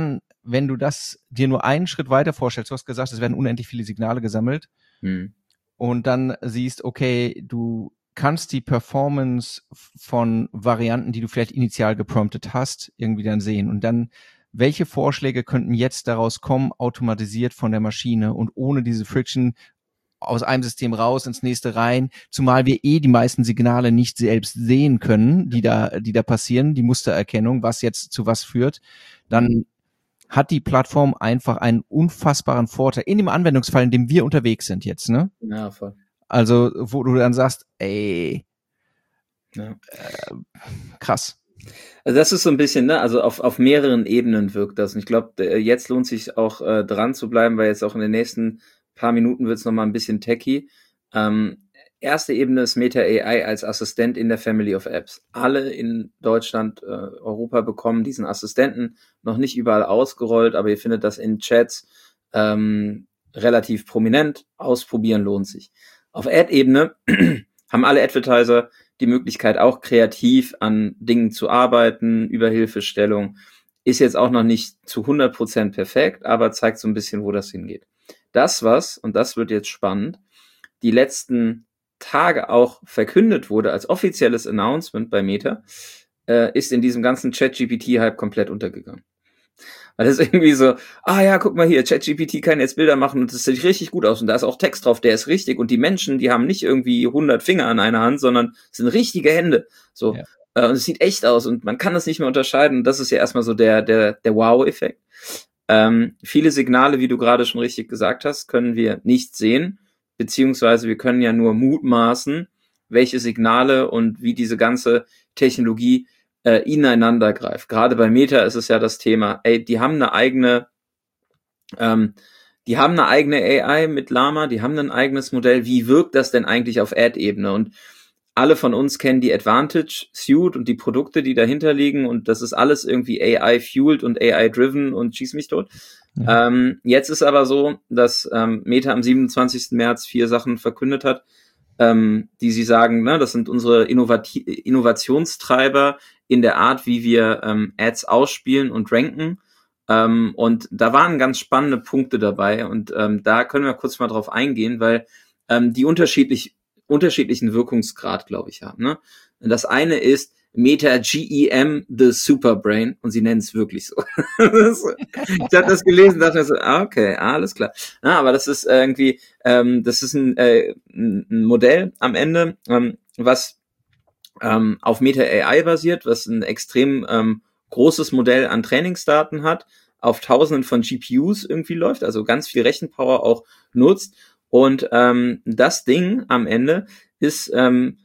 wenn du das dir nur einen Schritt weiter vorstellst, du hast gesagt, es werden unendlich viele Signale gesammelt hm. und dann siehst, okay, du kannst die Performance von Varianten, die du vielleicht initial gepromptet hast, irgendwie dann sehen und dann, welche Vorschläge könnten jetzt daraus kommen, automatisiert von der Maschine und ohne diese Friction aus einem System raus ins nächste rein, zumal wir eh die meisten Signale nicht selbst sehen können, die da, die da passieren, die Mustererkennung, was jetzt zu was führt, dann hat die Plattform einfach einen unfassbaren Vorteil in dem Anwendungsfall, in dem wir unterwegs sind jetzt, ne? Ja, voll. Also, wo du dann sagst, ey, ja. äh, krass. Also das ist so ein bisschen, ne, also auf auf mehreren Ebenen wirkt das. Und ich glaube, jetzt lohnt sich auch äh, dran zu bleiben, weil jetzt auch in den nächsten paar Minuten wird's noch mal ein bisschen techy. Ähm, erste Ebene ist Meta A I als Assistent in der Family of Apps. Alle in Deutschland, äh, Europa bekommen diesen Assistenten, noch nicht überall ausgerollt, aber ihr findet das in Chats ähm, relativ prominent. Ausprobieren lohnt sich. Auf Ad-Ebene haben alle Advertiser die Möglichkeit, auch kreativ an Dingen zu arbeiten, über Hilfestellung. Ist jetzt auch noch nicht zu hundert Prozent perfekt, aber zeigt so ein bisschen, wo das hingeht. Das, was, und das wird jetzt spannend, die letzten Tage auch verkündet wurde als offizielles Announcement bei Meta, äh, ist in diesem ganzen ChatGPT-Hype komplett untergegangen. Weil das irgendwie so, ah ja, guck mal hier, ChatGPT kann jetzt Bilder machen und das sieht richtig gut aus und da ist auch Text drauf, der ist richtig und die Menschen, die haben nicht irgendwie hundert Finger an einer Hand, sondern es sind richtige Hände. So, ja. äh, und es sieht echt aus und man kann das nicht mehr unterscheiden und das ist ja erstmal so der der der Wow-Effekt. Ähm, viele Signale, wie du gerade schon richtig gesagt hast, können wir nicht sehen, beziehungsweise wir können ja nur mutmaßen, welche Signale und wie diese ganze Technologie äh, ineinander greift. Gerade bei Meta ist es ja das Thema, ey, die haben eine eigene, ähm, die haben eine eigene A I mit Llama, die haben ein eigenes Modell. Wie wirkt das denn eigentlich auf Ad-Ebene? Und alle von uns kennen die Advantage Suite und die Produkte, die dahinter liegen und das ist alles irgendwie A I-fueled und A I-driven und schieß mich tot. Ja. Ähm, jetzt ist aber so, dass ähm, Meta am siebenundzwanzigsten März vier Sachen verkündet hat, ähm, die sie sagen, ne, das sind unsere Innovat- Innovationstreiber in der Art, wie wir ähm, Ads ausspielen und ranken. Ähm, und da waren ganz spannende Punkte dabei und ähm, da können wir kurz mal drauf eingehen, weil ähm, die unterschiedlich unterschiedlichen Wirkungsgrad, glaube ich, haben. Ne? Das eine ist Meta G E M, the Superbrain, und sie nennen es wirklich so. Ich habe das gelesen, dachte mir so, okay, alles klar. Ja, aber das ist irgendwie, ähm, das ist ein, äh, ein Modell am Ende, ähm, was ähm, auf Meta A I basiert, was ein extrem ähm, großes Modell an Trainingsdaten hat, auf Tausenden von G P Us irgendwie läuft, also ganz viel Rechenpower auch nutzt. Und ähm, das Ding am Ende ist, ähm,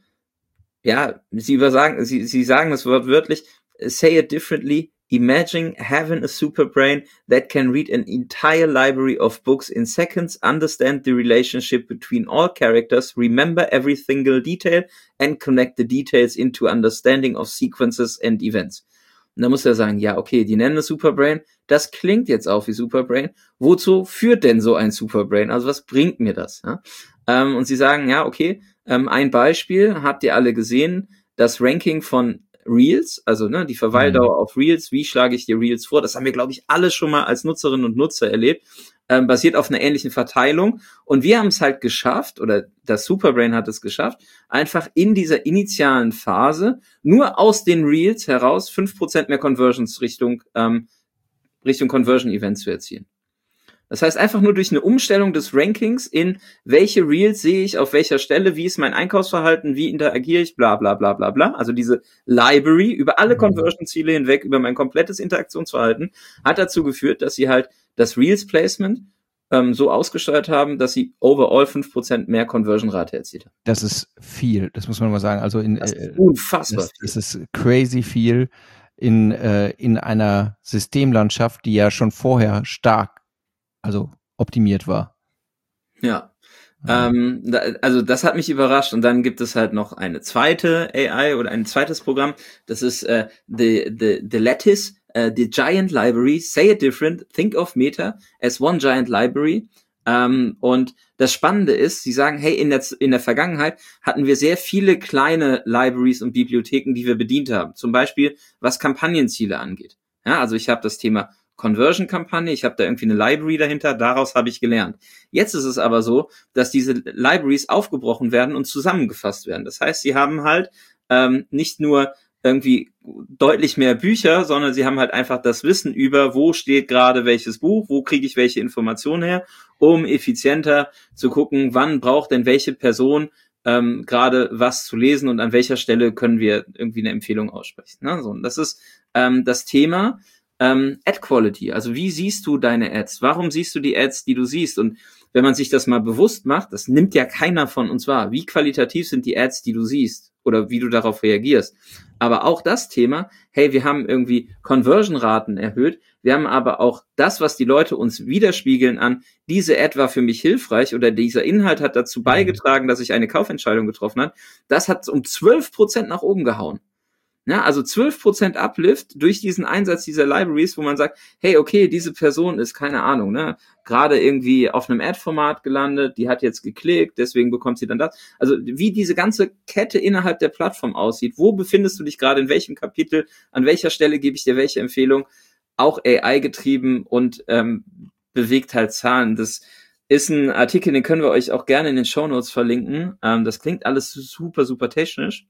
ja, sie übersagen, sie, sie sagen das Wort wörtlich, say it differently, imagine having a super brain that can read an entire library of books in seconds, understand the relationship between all characters, remember every single detail and connect the details into understanding of sequences and events. Und da muss er sagen, ja, okay, die nennen es Superbrain, das klingt jetzt auch wie Superbrain. Wozu führt denn so ein Superbrain? Also was bringt mir das? Ja? Ähm, und sie sagen, ja, okay, ähm, ein Beispiel, habt ihr alle gesehen, das Ranking von Reels, also ne, die Verweildauer mhm. auf Reels, wie schlage ich dir Reels vor? Das haben wir, glaube ich, alle schon mal als Nutzerinnen und Nutzer erlebt, ähm, basiert auf einer ähnlichen Verteilung. Und wir haben es halt geschafft, oder das Superbrain hat es geschafft, einfach in dieser initialen Phase nur aus den Reels heraus fünf Prozent mehr Conversions Richtung, ähm, Richtung Conversion-Events zu erzielen. Das heißt, einfach nur durch eine Umstellung des Rankings in welche Reels sehe ich, auf welcher Stelle, wie ist mein Einkaufsverhalten, wie interagiere ich, bla bla bla bla bla. Also diese Library über alle Conversion-Ziele hinweg, über mein komplettes Interaktionsverhalten, hat dazu geführt, dass sie halt das Reels-Placement ähm, so ausgesteuert haben, dass sie overall fünf Prozent mehr Conversion-Rate erzielt haben. Das ist viel, das muss man mal sagen. Also in, das ist unfassbar das, das ist crazy viel in, äh, in einer Systemlandschaft, die ja schon vorher stark also optimiert war. Ja, ja. Ähm, da, also das hat mich überrascht und dann gibt es halt noch eine zweite A I oder ein zweites Programm, das ist äh, the, the, the Lattice, uh, the Giant Library, say it different, think of Meta as one giant library. Ähm, und das Spannende ist, sie sagen, hey, in der, in der Vergangenheit hatten wir sehr viele kleine Libraries und Bibliotheken, die wir bedient haben. Zum Beispiel, was Kampagnenziele angeht. Ja, also ich habe das Thema Conversion-Kampagne, ich habe da irgendwie eine Library dahinter, daraus habe ich gelernt. Jetzt ist es aber so, dass diese Libraries aufgebrochen werden und zusammengefasst werden. Das heißt, sie haben halt ähm, nicht nur irgendwie deutlich mehr Bücher, sondern sie haben halt einfach das Wissen über, wo steht gerade welches Buch, wo kriege ich welche Informationen her, um effizienter zu gucken, wann braucht denn welche Person ähm, gerade was zu lesen und an welcher Stelle können wir irgendwie eine Empfehlung aussprechen. Ne? So, und das ist ähm, das Thema ähm, Ad Quality. Also wie siehst du deine Ads? Warum siehst du die Ads, die du siehst? Und wenn man sich das mal bewusst macht, das nimmt ja keiner von uns wahr. Wie qualitativ sind die Ads, die du siehst oder wie du darauf reagierst? Aber auch das Thema, hey, wir haben irgendwie Conversion-Raten erhöht, wir haben aber auch das, was die Leute uns widerspiegeln an, diese Ad war für mich hilfreich oder dieser Inhalt hat dazu beigetragen, dass ich eine Kaufentscheidung getroffen habe, das hat um zwölf Prozent nach oben gehauen. Ja, also zwölf Prozent Uplift durch diesen Einsatz dieser Libraries, wo man sagt, hey, okay, diese Person ist, keine Ahnung, ne, gerade irgendwie auf einem Ad-Format gelandet, die hat jetzt geklickt, deswegen bekommt sie dann das. Also wie diese ganze Kette innerhalb der Plattform aussieht, wo befindest du dich gerade, in welchem Kapitel, an welcher Stelle gebe ich dir welche Empfehlung, auch A I getrieben und ähm, bewegt halt Zahlen. Das ist ein Artikel, den können wir euch auch gerne in den Shownotes verlinken. Ähm, das klingt alles super, super technisch.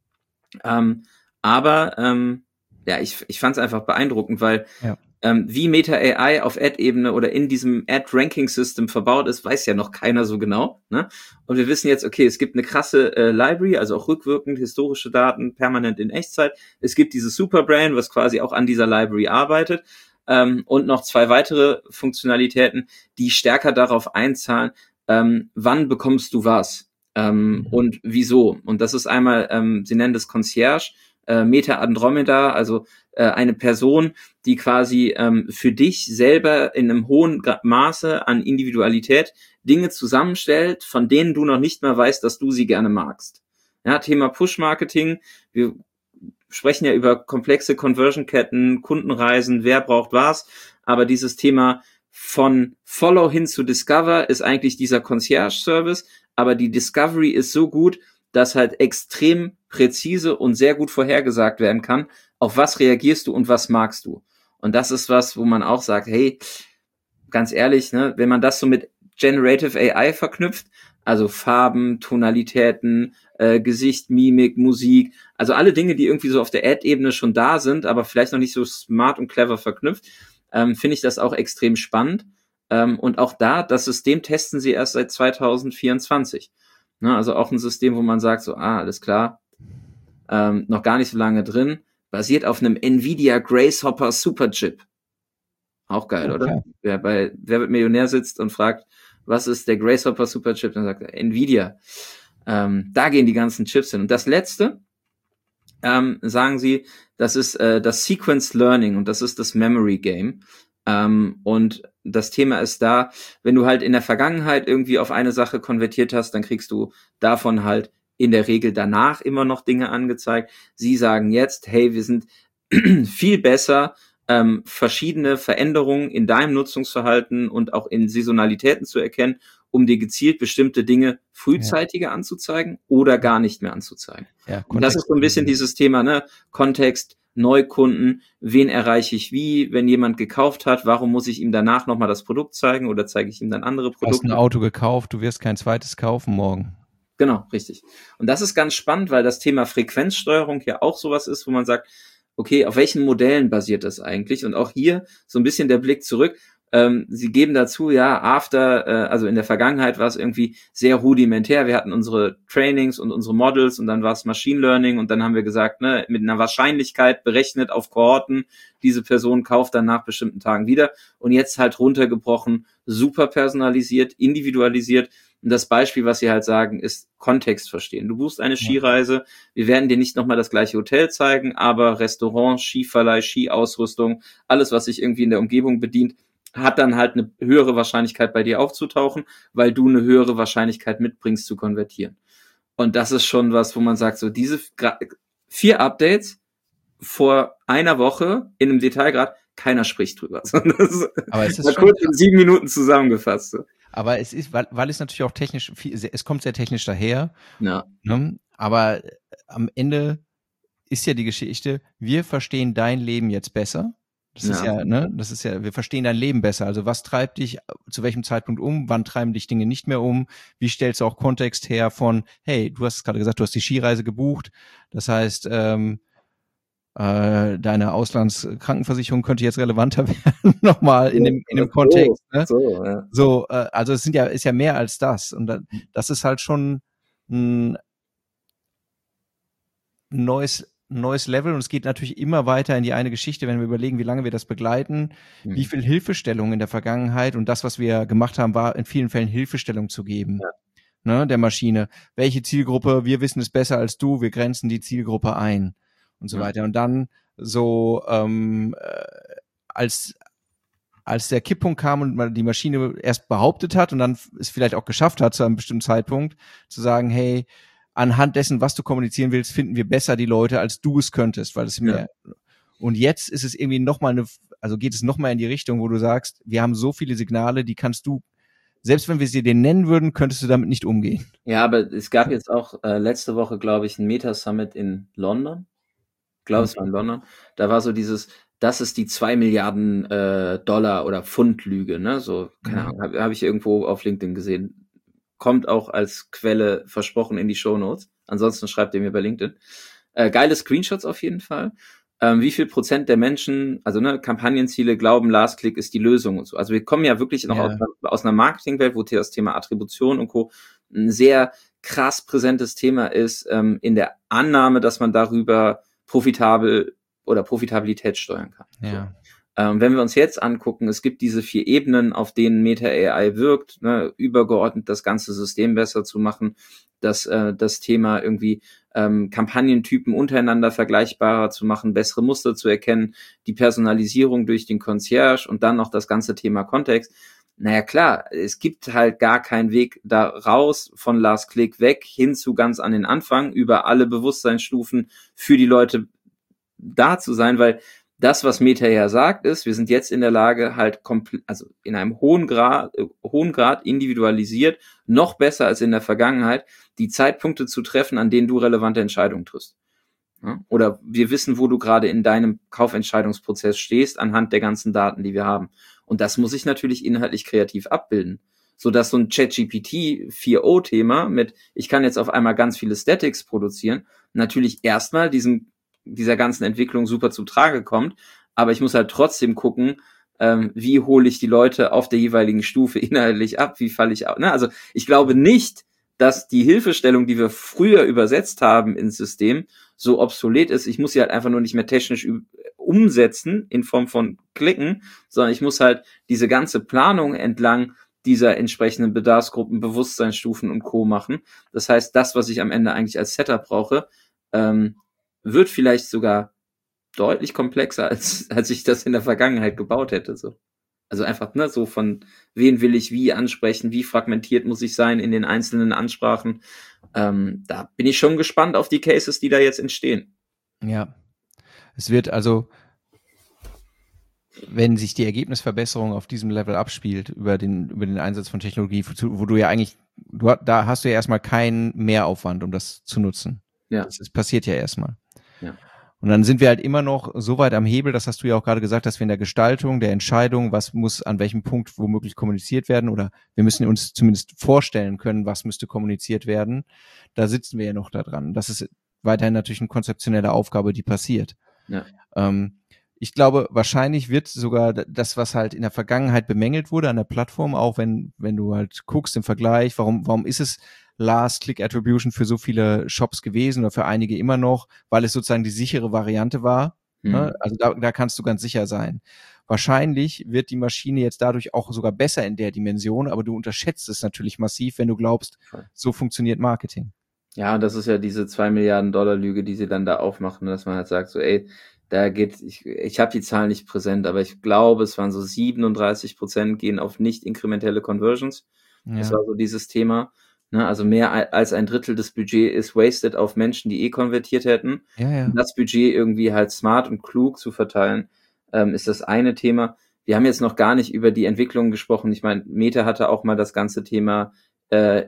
Ähm, Aber ähm, ja, ich, ich fand es einfach beeindruckend, weil ja. ähm, wie Meta-A I auf Ad-Ebene oder in diesem Ad-Ranking-System verbaut ist, weiß ja noch keiner so genau. Ne? Und wir wissen jetzt, okay, es gibt eine krasse äh, Library, also auch rückwirkend historische Daten, permanent in Echtzeit. Es gibt dieses Superbrain, was quasi auch an dieser Library arbeitet. Ähm, und noch zwei weitere Funktionalitäten, die stärker darauf einzahlen, ähm, wann bekommst du was ähm, mhm. und wieso. Und das ist einmal, ähm, sie nennen das Concierge, Meta Andromeda, also äh, eine Person, die quasi ähm, für dich selber in einem hohen Maße an Individualität Dinge zusammenstellt, von denen du noch nicht mal weißt, dass du sie gerne magst. Ja, Thema Push-Marketing, wir sprechen ja über komplexe Conversion-Ketten, Kundenreisen, wer braucht was, aber dieses Thema von Follow hin zu Discover ist eigentlich dieser Concierge-Service, aber die Discovery ist so gut, dass halt extrem präzise und sehr gut vorhergesagt werden kann, auf was reagierst du und was magst du. Und das ist was, wo man auch sagt, hey, ganz ehrlich, ne, wenn man das so mit Generative A I verknüpft, also Farben, Tonalitäten, äh, Gesicht, Mimik, Musik, also alle Dinge, die irgendwie so auf der Ad-Ebene schon da sind, aber vielleicht noch nicht so smart und clever verknüpft, ähm, finde ich das auch extrem spannend. Ähm, und auch da, das System testen sie erst seit zwanzig vierundzwanzig. Ne, also auch ein System, wo man sagt, so, ah, alles klar, ähm, noch gar nicht so lange drin, basiert auf einem Nvidia Grace Hopper Superchip. Auch geil, okay. Oder? Wer bei Wer wird Millionär sitzt und fragt, was ist der Grace Hopper Superchip, dann sagt er, Nvidia. Ähm, da gehen die ganzen Chips hin. Und das letzte, ähm, sagen sie, das ist äh, das Sequence Learning und das ist das Memory Game. Ähm, und das Thema ist da, wenn du halt in der Vergangenheit irgendwie auf eine Sache konvertiert hast, dann kriegst du davon halt in der Regel danach immer noch Dinge angezeigt. Sie sagen jetzt, hey, wir sind viel besser, ähm, verschiedene Veränderungen in deinem Nutzungsverhalten und auch in Saisonalitäten zu erkennen, um dir gezielt bestimmte Dinge frühzeitiger ja. anzuzeigen oder gar nicht mehr anzuzeigen. Ja, und das ist so ein bisschen dieses Thema, ne, Kontext, Neukunden, wen erreiche ich wie, wenn jemand gekauft hat, warum muss ich ihm danach nochmal das Produkt zeigen oder zeige ich ihm dann andere Produkte? Du hast ein Auto gekauft, du wirst kein zweites kaufen morgen. Genau, richtig. Und das ist ganz spannend, weil das Thema Frequenzsteuerung ja auch sowas ist, wo man sagt, okay, auf welchen Modellen basiert das eigentlich? Und auch hier so ein bisschen der Blick zurück. Ähm, sie geben dazu, ja, after, äh, also in der Vergangenheit war es irgendwie sehr rudimentär. Wir hatten unsere Trainings und unsere Models und dann war es Machine Learning und dann haben wir gesagt, ne, mit einer Wahrscheinlichkeit berechnet auf Kohorten, diese Person kauft dann nach bestimmten Tagen wieder und jetzt halt runtergebrochen, super personalisiert, individualisiert. Und das Beispiel, was sie halt sagen, ist Kontext verstehen. Du buchst eine Skireise, wir werden dir nicht nochmal das gleiche Hotel zeigen, aber Restaurant, Skiverleih, Skiausrüstung, alles, was sich irgendwie in der Umgebung bedient, hat dann halt eine höhere Wahrscheinlichkeit bei dir aufzutauchen, weil du eine höhere Wahrscheinlichkeit mitbringst zu konvertieren. Und das ist schon was, wo man sagt, so diese vier Updates vor einer Woche in einem Detailgrad, keiner spricht drüber. Das aber es ist mal kurz in sieben Minuten zusammengefasst. So. Aber es ist, weil, weil es natürlich auch technisch, viel, es kommt sehr technisch daher. Ja. Ne? Aber am Ende ist ja die Geschichte, wir verstehen dein Leben jetzt besser. Das ja. ist ja, ne, das ist ja, wir verstehen dein Leben besser. Also was treibt dich zu welchem Zeitpunkt um? Wann treiben dich Dinge nicht mehr um? Wie stellst du auch Kontext her von, hey, du hast gerade gesagt, du hast die Skireise gebucht. Das heißt, ähm, äh, deine Auslandskrankenversicherung könnte jetzt relevanter werden, nochmal in dem, in dem Kontext. Ne? So, ja. so äh, also es sind ja, ist ja mehr als das. Und dann, das ist halt schon ein neues neues Level und es geht natürlich immer weiter in die eine Geschichte, wenn wir überlegen, wie lange wir das begleiten, mhm. wie viel Hilfestellung in der Vergangenheit und das, was wir gemacht haben, war in vielen Fällen Hilfestellung zu geben, ja. ne, der Maschine. Welche Zielgruppe, wir wissen es besser als du, wir grenzen die Zielgruppe ein und so ja. weiter. Und dann so ähm, äh, als als der Kipppunkt kam und man die Maschine erst behauptet hat und dann es vielleicht auch geschafft hat, zu einem bestimmten Zeitpunkt zu sagen, hey, anhand dessen, was du kommunizieren willst, finden wir besser die Leute, als du es könntest, weil es mehr. Ja. Und jetzt ist es irgendwie nochmal eine, also geht es nochmal in die Richtung, wo du sagst, wir haben so viele Signale, die kannst du, selbst wenn wir sie dir nennen würden, könntest du damit nicht umgehen. Ja, aber es gab jetzt auch äh, letzte Woche, glaube ich, ein Meta-Summit in London. Ich glaube, okay. es war in London. Da war so dieses, das ist die zwei Milliarden äh, Dollar oder Pfund-Lüge, ne? So, keine mhm. Ahnung, habe hab ich irgendwo auf LinkedIn gesehen. Kommt auch als Quelle versprochen in die Shownotes. Ansonsten schreibt ihr mir bei LinkedIn. Äh, geile Screenshots auf jeden Fall. Ähm, wie viel Prozent der Menschen, also ne, Kampagnenziele glauben, Last Click ist die Lösung und so. Also wir kommen ja wirklich noch ja. aus, aus einer Marketingwelt, wo das Thema Attribution und Co. ein sehr krass präsentes Thema ist, ähm, in der Annahme, dass man darüber profitabel oder Profitabilität steuern kann. Ja. So. Ähm, wenn wir uns jetzt angucken, es gibt diese vier Ebenen, auf denen Meta A I wirkt, ne, übergeordnet das ganze System besser zu machen, das, äh, das Thema irgendwie ähm, Kampagnentypen untereinander vergleichbarer zu machen, bessere Muster zu erkennen, die Personalisierung durch den Concierge und dann noch das ganze Thema Kontext. Naja klar, es gibt halt gar keinen Weg da raus von Last Click weg hin zu ganz an den Anfang, über alle Bewusstseinsstufen für die Leute da zu sein, weil das, was Meta ja sagt, ist, wir sind jetzt in der Lage, halt komplett, also in einem hohen Grad, äh, hohen Grad individualisiert, noch besser als in der Vergangenheit, die Zeitpunkte zu treffen, an denen du relevante Entscheidungen triffst. Ja? Oder wir wissen, wo du gerade in deinem Kaufentscheidungsprozess stehst, anhand der ganzen Daten, die wir haben. Und das muss ich natürlich inhaltlich kreativ abbilden, sodass so ein ChatGPT vier Punkt0-Thema mit, ich kann jetzt auf einmal ganz viele Statics produzieren, natürlich erstmal diesem dieser ganzen Entwicklung super zu Trage kommt, aber ich muss halt trotzdem gucken, ähm, wie hole ich die Leute auf der jeweiligen Stufe inhaltlich ab, wie falle ich auf, ne? Also ich glaube nicht, dass die Hilfestellung, die wir früher übersetzt haben ins System, so obsolet ist. Ich muss sie halt einfach nur nicht mehr technisch umsetzen in Form von Klicken, sondern ich muss halt diese ganze Planung entlang dieser entsprechenden Bedarfsgruppen, Bewusstseinsstufen und Co. machen. Das heißt, das, was ich am Ende eigentlich als Setup brauche, ähm, wird vielleicht sogar deutlich komplexer, als als ich das in der Vergangenheit gebaut hätte. So. Also einfach ne, so von, wen will ich wie ansprechen, wie fragmentiert muss ich sein in den einzelnen Ansprachen. Ähm, da bin ich schon gespannt auf die Cases, die da jetzt entstehen. Ja, es wird also, wenn sich die Ergebnisverbesserung auf diesem Level abspielt, über den über den Einsatz von Technologie, wo du ja eigentlich, du, da hast du ja erstmal keinen Mehraufwand, um das zu nutzen. Ja. Das, das passiert ja erstmal. Ja. Und dann sind wir halt immer noch so weit am Hebel, das hast du ja auch gerade gesagt, dass wir in der Gestaltung, der Entscheidung, was muss an welchem Punkt womöglich kommuniziert werden, oder wir müssen uns zumindest vorstellen können, was müsste kommuniziert werden. Da sitzen wir ja noch da dran. Das ist weiterhin natürlich eine konzeptionelle Aufgabe, die passiert. Ja. Ähm, ich glaube, wahrscheinlich wird sogar das, was halt in der Vergangenheit bemängelt wurde an der Plattform, auch wenn wenn du halt guckst im Vergleich, warum warum ist es Last-Click-Attribution für so viele Shops gewesen oder für einige immer noch, weil es sozusagen die sichere Variante war. Mhm. Ne? Also da, da kannst du ganz sicher sein. Wahrscheinlich wird die Maschine jetzt dadurch auch sogar besser in der Dimension, aber du unterschätzt es natürlich massiv, wenn du glaubst, so funktioniert Marketing. Ja, das ist ja diese zwei Milliarden Dollar Lüge, die sie dann da aufmachen, dass man halt sagt, so ey, da geht, ich, ich habe die Zahlen nicht präsent, aber ich glaube, es waren so siebenunddreißig Prozent gehen auf nicht inkrementelle Conversions. Ja. Das war so dieses Thema. Ne, also mehr als ein Drittel des Budgets ist wasted auf Menschen, die eh konvertiert hätten. Ja, ja. Das Budget irgendwie halt smart und klug zu verteilen, ähm, ist das eine Thema. Wir haben jetzt noch gar nicht über die Entwicklung gesprochen. Ich meine, Meta hatte auch mal das ganze Thema äh,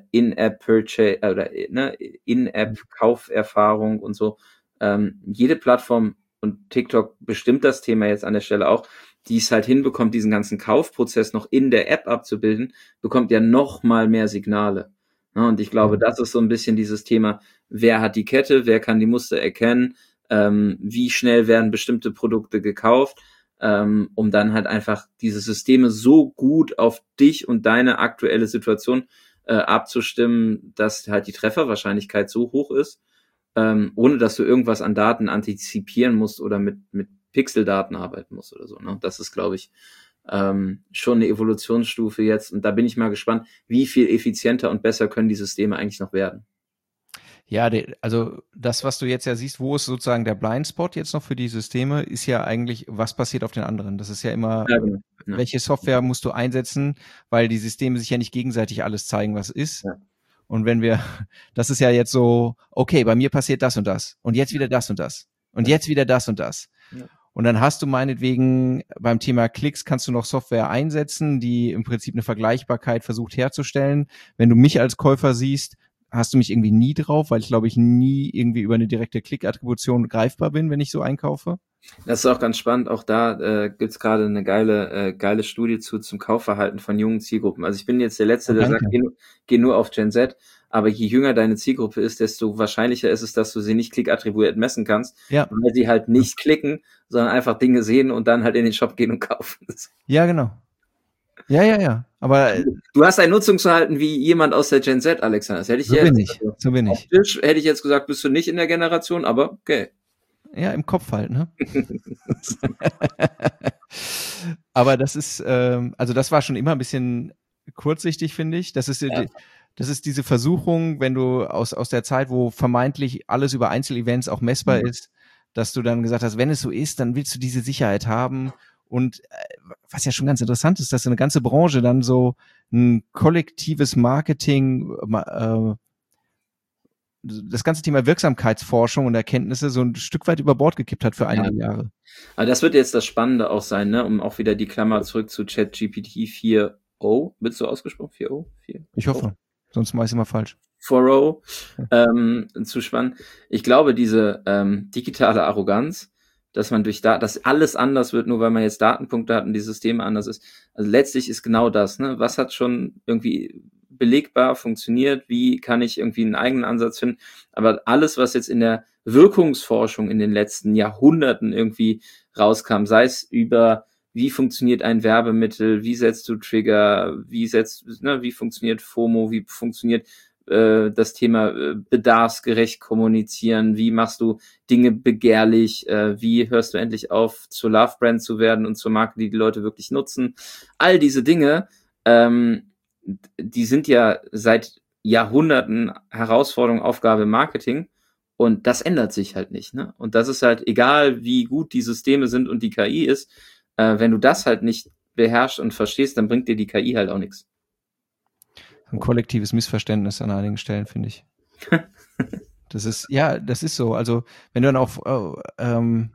In-App-Purchase äh, oder ne, In-App-Kauferfahrung und so. Ähm, jede Plattform und TikTok bestimmt das Thema jetzt an der Stelle auch, die es halt hinbekommt, diesen ganzen Kaufprozess noch in der App abzubilden, bekommt ja noch mal mehr Signale. Ja, und ich glaube, das ist so ein bisschen dieses Thema, wer hat die Kette, wer kann die Muster erkennen, ähm, wie schnell werden bestimmte Produkte gekauft, ähm, um dann halt einfach diese Systeme so gut auf dich und deine aktuelle Situation äh, abzustimmen, dass halt die Trefferwahrscheinlichkeit so hoch ist, ähm, ohne dass du irgendwas an Daten antizipieren musst oder mit, mit Pixeldaten arbeiten musst oder so. Ne? Das ist, glaube ich, ähm, schon eine Evolutionsstufe jetzt. Und da bin ich mal gespannt, wie viel effizienter und besser können die Systeme eigentlich noch werden. Ja, de, also das, was du jetzt ja siehst, wo ist sozusagen der Blindspot jetzt noch für die Systeme, ist ja eigentlich, was passiert auf den anderen. Das ist ja immer, Ja, genau. Ja. Welche Software musst du einsetzen, weil die Systeme sich ja nicht gegenseitig alles zeigen, was ist. Ja. Und wenn wir, das ist ja jetzt so, okay, bei mir passiert das und das und jetzt wieder das und das und Ja. jetzt wieder das und das. Ja. Und dann hast du meinetwegen beim Thema Klicks kannst du noch Software einsetzen, die im Prinzip eine Vergleichbarkeit versucht herzustellen. Wenn du mich als Käufer siehst, hast du mich irgendwie nie drauf, weil ich glaube ich nie irgendwie über eine direkte Klick-Attribution greifbar bin, wenn ich so einkaufe. Das ist auch ganz spannend. Auch da äh, gibt's gerade eine geile äh, geile Studie zu zum Kaufverhalten von jungen Zielgruppen. Also ich bin jetzt der Letzte, der Danke. sagt, geh, geh nur auf Gen Z. Aber je jünger deine Zielgruppe ist, desto wahrscheinlicher ist es, dass du sie nicht klickattribuiert messen kannst, Ja. weil sie halt nicht klicken, sondern einfach Dinge sehen und dann halt in den Shop gehen und kaufen. Ja, genau. Ja, ja, ja. Aber Du hast ein Nutzungsverhalten wie jemand aus der Gen Z, Alexander. Das hätte ich so jetzt, bin ich. also, So bin ich. optisch hätte ich jetzt gesagt, bist du nicht in der Generation, aber okay. Ja, im Kopf halt, ne? Aber das ist, ähm, also das war schon immer ein bisschen kurzsichtig, finde ich. Das ist, Ja. die, das ist diese Versuchung, wenn du aus, aus der Zeit, wo vermeintlich alles über Einzelevents auch messbar Mhm. ist, dass du dann gesagt hast, wenn es so ist, dann willst du diese Sicherheit haben. Und äh, was ja schon ganz interessant ist, dass eine ganze Branche dann so ein kollektives Marketing, äh, das ganze Thema Wirksamkeitsforschung und Erkenntnisse so ein Stück weit über Bord gekippt hat für einige Ja. Jahre. Aber das wird jetzt das Spannende auch sein, ne? Um auch wieder die Klammer zurück zu ChatGPT vier Punkt null. Wird so ausgesprochen? vier Punkt null? Ich hoffe. Sonst mache ich es immer falsch. vier Punkt null. Ähm, zu spannend. Ich glaube, diese ähm, digitale Arroganz, dass man durch da, dass alles anders wird, nur weil man jetzt Datenpunkte hat und die Systeme anders ist. Also letztlich ist genau das, ne? Was hat schon irgendwie belegbar funktioniert? Wie kann ich irgendwie einen eigenen Ansatz finden? Aber alles, was jetzt in der Wirkungsforschung in den letzten Jahrhunderten irgendwie rauskam, sei es über wie funktioniert ein Werbemittel, wie setzt du Trigger, wie setzt, ne, wie funktioniert FOMO, wie funktioniert äh, das Thema äh, bedarfsgerecht kommunizieren, wie machst du Dinge begehrlich, äh, wie hörst du endlich auf, zur Love-Brand zu werden und zur Marke, die die Leute wirklich nutzen. All diese Dinge, ähm, die sind ja seit Jahrhunderten Herausforderung, Aufgabe im Marketing. Und das ändert sich halt nicht, ne? Und das ist halt, egal wie gut die Systeme sind und die K I ist, äh, wenn du das halt nicht beherrschst und verstehst, dann bringt dir die K I halt auch nichts. Ein kollektives Missverständnis an einigen Stellen, finde ich. Das ist, ja, das ist so. Also, wenn du dann auf, äh, ähm,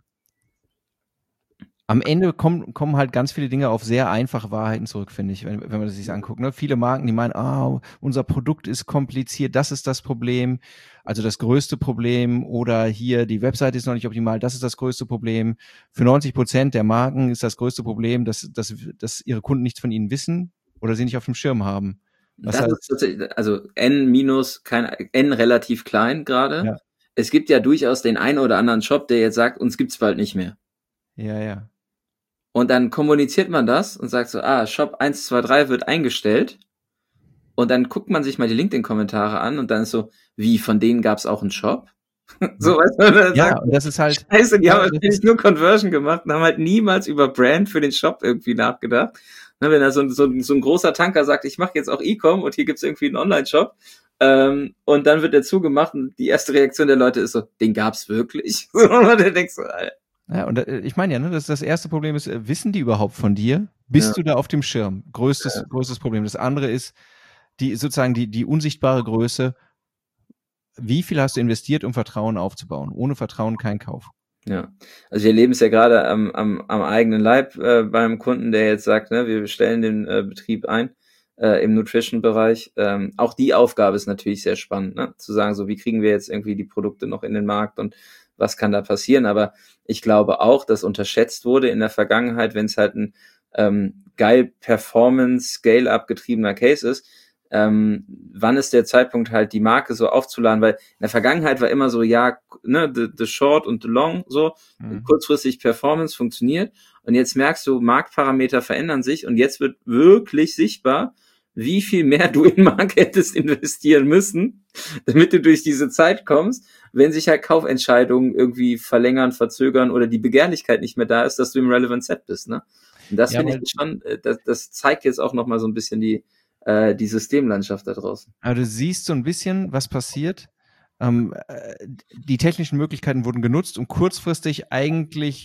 am Ende kommen, kommen halt ganz viele Dinge auf sehr einfache Wahrheiten zurück, finde ich, wenn, wenn man das sich anguckt. Ne? Viele Marken, die meinen, ah, unser Produkt ist kompliziert, das ist das Problem, also das größte Problem, oder hier, die Webseite ist noch nicht optimal, das ist das größte Problem. Für neunzig Prozent der Marken ist das größte Problem, dass, dass, dass ihre Kunden nichts von ihnen wissen oder sie nicht auf dem Schirm haben. Was Das heißt, ist tatsächlich, also N minus, kein, N relativ klein gerade. Ja. Es gibt ja durchaus den einen oder anderen Shop, der jetzt sagt, uns gibt's bald nicht mehr. Ja, ja. Und dann kommuniziert man das und sagt so, ah, Shop eins zwei drei wird eingestellt. Und dann guckt man sich mal die LinkedIn-Kommentare an und dann ist so, wie, von denen gab's auch einen Shop? So, weißt du, dann Ja, sagt, und das ist halt, Scheiße, die ja, haben das natürlich nur Conversion gemacht und haben halt niemals über Brand für den Shop irgendwie nachgedacht. Ne, wenn da so, so, so ein großer Tanker sagt, ich mache jetzt auch E-Com und hier gibt's irgendwie einen Online-Shop, ähm, und dann wird der zugemacht und die erste Reaktion der Leute ist so, den gab's wirklich? So, und dann denkst du, Alter. Ja, und äh, ich meine ja, ne, das, das erste Problem ist, äh, wissen die überhaupt von dir? Bist Ja. du da auf dem Schirm? Größtes, Ja. größtes Problem. Das andere ist die sozusagen die, die unsichtbare Größe. Wie viel hast du investiert, um Vertrauen aufzubauen? Ohne Vertrauen kein Kauf. Ja, also wir erleben es ja gerade am, am, am eigenen Leib äh, beim Kunden, der jetzt sagt, ne, wir stellen den äh, Betrieb ein äh, im Nutrition-Bereich. Ähm, auch die Aufgabe ist natürlich sehr spannend, ne? Zu sagen, so wie kriegen wir jetzt irgendwie die Produkte noch in den Markt und was kann da passieren. Aber ich glaube auch, dass unterschätzt wurde in der Vergangenheit, wenn es halt ein ähm, geil Performance, Scale-up getriebener Case ist, ähm, wann ist der Zeitpunkt halt, die Marke so aufzuladen, weil in der Vergangenheit war immer so, ja, ne, the, the short und the long, so, mhm. kurzfristig Performance funktioniert und jetzt merkst du, Marktparameter verändern sich und jetzt wird wirklich sichtbar, wie viel mehr du in Marke hättest investieren müssen, damit du durch diese Zeit kommst, wenn sich halt Kaufentscheidungen irgendwie verlängern, verzögern oder die Begehrlichkeit nicht mehr da ist, dass du im Relevant Set bist, ne? Und das ja, finde ich schon, das, das zeigt jetzt auch nochmal so ein bisschen die äh, die Systemlandschaft da draußen. Aber du siehst so ein bisschen, was passiert. Ähm, die technischen Möglichkeiten wurden genutzt, um kurzfristig eigentlich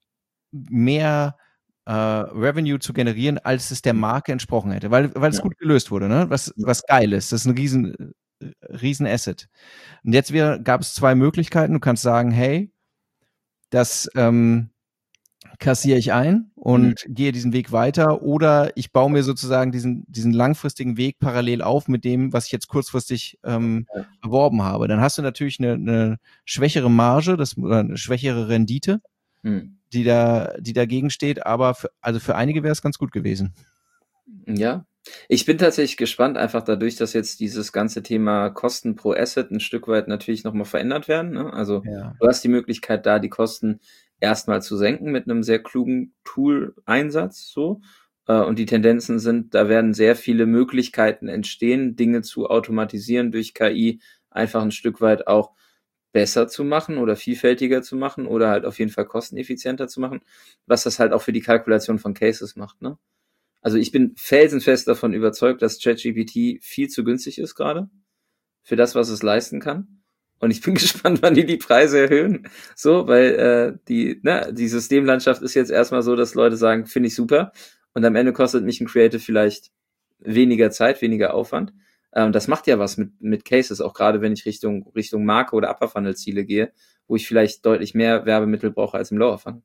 mehr äh, Revenue zu generieren, als es der Marke entsprochen hätte, weil, weil es ja. gut gelöst wurde, ne? Was, was geil ist. Das ist ein riesen, riesen Asset. Und jetzt wär, gab es zwei Möglichkeiten. Du kannst sagen, hey, das ähm, kassiere ich ein und mhm. gehe diesen Weg weiter, oder ich baue mir sozusagen diesen, diesen langfristigen Weg parallel auf mit dem, was ich jetzt kurzfristig ähm, ja. erworben habe. Dann hast du natürlich eine, eine schwächere Marge, das, oder eine schwächere Rendite, mhm. die da, die dagegen steht, aber für, also für einige wäre es ganz gut gewesen. Ja, ich bin tatsächlich gespannt, einfach dadurch, dass jetzt dieses ganze Thema Kosten pro Asset ein Stück weit natürlich nochmal verändert werden, ne? Also ja. du hast die Möglichkeit, da die Kosten erstmal zu senken mit einem sehr klugen Tool-Einsatz, so. Und die Tendenzen sind, da werden sehr viele Möglichkeiten entstehen, Dinge zu automatisieren durch K I, einfach ein Stück weit auch besser zu machen oder vielfältiger zu machen oder halt auf jeden Fall kosteneffizienter zu machen, was das halt auch für die Kalkulation von Cases macht, ne? Also ich bin felsenfest davon überzeugt, dass ChatGPT viel zu günstig ist gerade für das, was es leisten kann. Und ich bin gespannt, wann die die Preise erhöhen. So, weil äh, die, ne, die Systemlandschaft ist jetzt erstmal so, dass Leute sagen, finde ich super. Und am Ende kostet mich ein Creative vielleicht weniger Zeit, weniger Aufwand. Ähm, das macht ja was mit mit Cases, auch gerade wenn ich Richtung Richtung Marke oder Upper Funnel Ziele gehe, wo ich vielleicht deutlich mehr Werbemittel brauche als im Lower Funnel.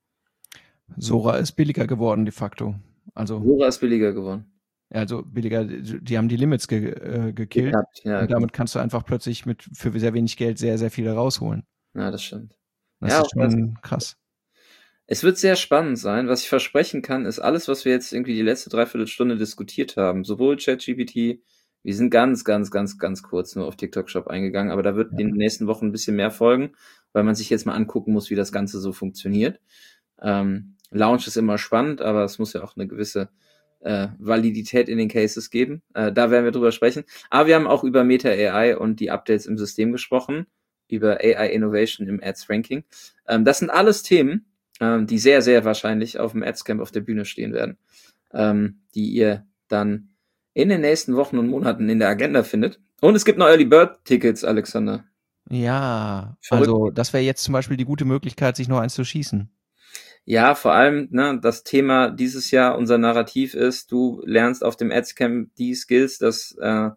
Sora ist billiger geworden de facto. Also Sora ist billiger geworden. Also billiger, die haben die Limits ge, äh, gekillt Gehabt, ja, und damit kannst du einfach plötzlich mit für sehr wenig Geld sehr, sehr viel rausholen. Ja, das stimmt. Das ja, ist schon krass. Es wird sehr spannend sein. Was ich versprechen kann, ist alles, was wir jetzt irgendwie die letzte Dreiviertelstunde diskutiert haben, sowohl ChatGPT, wir sind ganz, ganz, ganz, ganz kurz nur auf TikTok Shop eingegangen, aber da wird ja. in den nächsten Wochen ein bisschen mehr folgen, weil man sich jetzt mal angucken muss, wie das Ganze so funktioniert. Ähm, Launch ist immer spannend, aber es muss ja auch eine gewisse Äh, Validität in den Cases geben. Äh, da werden wir drüber sprechen. Aber wir haben auch über Meta A I und die Updates im System gesprochen, über A I Innovation im Ads Ranking. Ähm, das sind alles Themen, ähm, die sehr, sehr wahrscheinlich auf dem Ads Camp auf der Bühne stehen werden, ähm, die ihr dann in den nächsten Wochen und Monaten in der Agenda findet. Und es gibt noch Early Bird Tickets, Alexander. Ja, Verrückt. Also das wäre jetzt zum Beispiel die gute Möglichkeit, sich noch eins zu schießen. Ja, vor allem, ne, das Thema dieses Jahr, unser Narrativ ist, du lernst auf dem Adscamp die Skills, dass äh,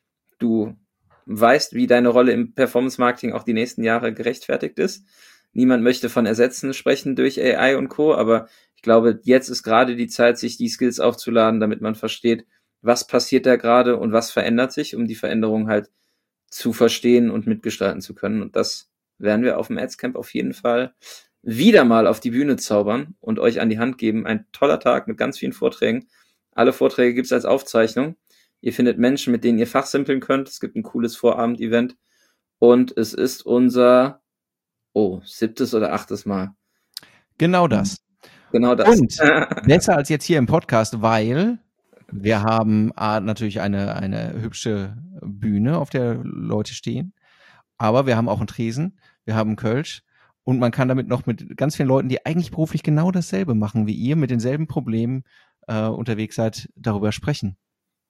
du weißt, wie deine Rolle im Performance-Marketing auch die nächsten Jahre gerechtfertigt ist. Niemand möchte von Ersetzen sprechen durch A I und Co., aber ich glaube, jetzt ist gerade die Zeit, sich die Skills aufzuladen, damit man versteht, was passiert da gerade und was verändert sich, um die Veränderung halt zu verstehen und mitgestalten zu können. Und das werden wir auf dem Adscamp auf jeden Fall wieder mal auf die Bühne zaubern und euch an die Hand geben. Ein toller Tag mit ganz vielen Vorträgen. Alle Vorträge gibt's als Aufzeichnung. Ihr findet Menschen, mit denen ihr fachsimpeln könnt. Es gibt ein cooles Vorabend-Event. Und es ist unser, oh, siebtes oder achtes Mal. Genau das. Genau das. Und besser als jetzt hier im Podcast, weil wir haben A, natürlich eine, eine hübsche Bühne, auf der Leute stehen. Aber wir haben auch einen Tresen. Wir haben einen Kölsch. Und man kann damit noch mit ganz vielen Leuten, die eigentlich beruflich genau dasselbe machen wie ihr, mit denselben Problemen äh, unterwegs seid, darüber sprechen.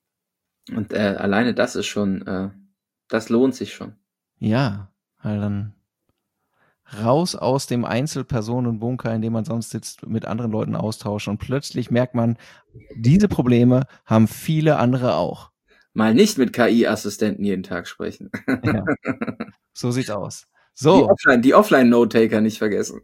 Und äh, alleine das ist schon, äh, das lohnt sich schon. Ja, weil dann raus aus dem Einzelpersonenbunker, in dem man sonst sitzt, mit anderen Leuten austauschen und plötzlich merkt man, diese Probleme haben viele andere auch. Mal nicht mit K I-Assistenten jeden Tag sprechen. Ja, so sieht's aus. So. Die Offline, die Offline-Note-Taker nicht vergessen.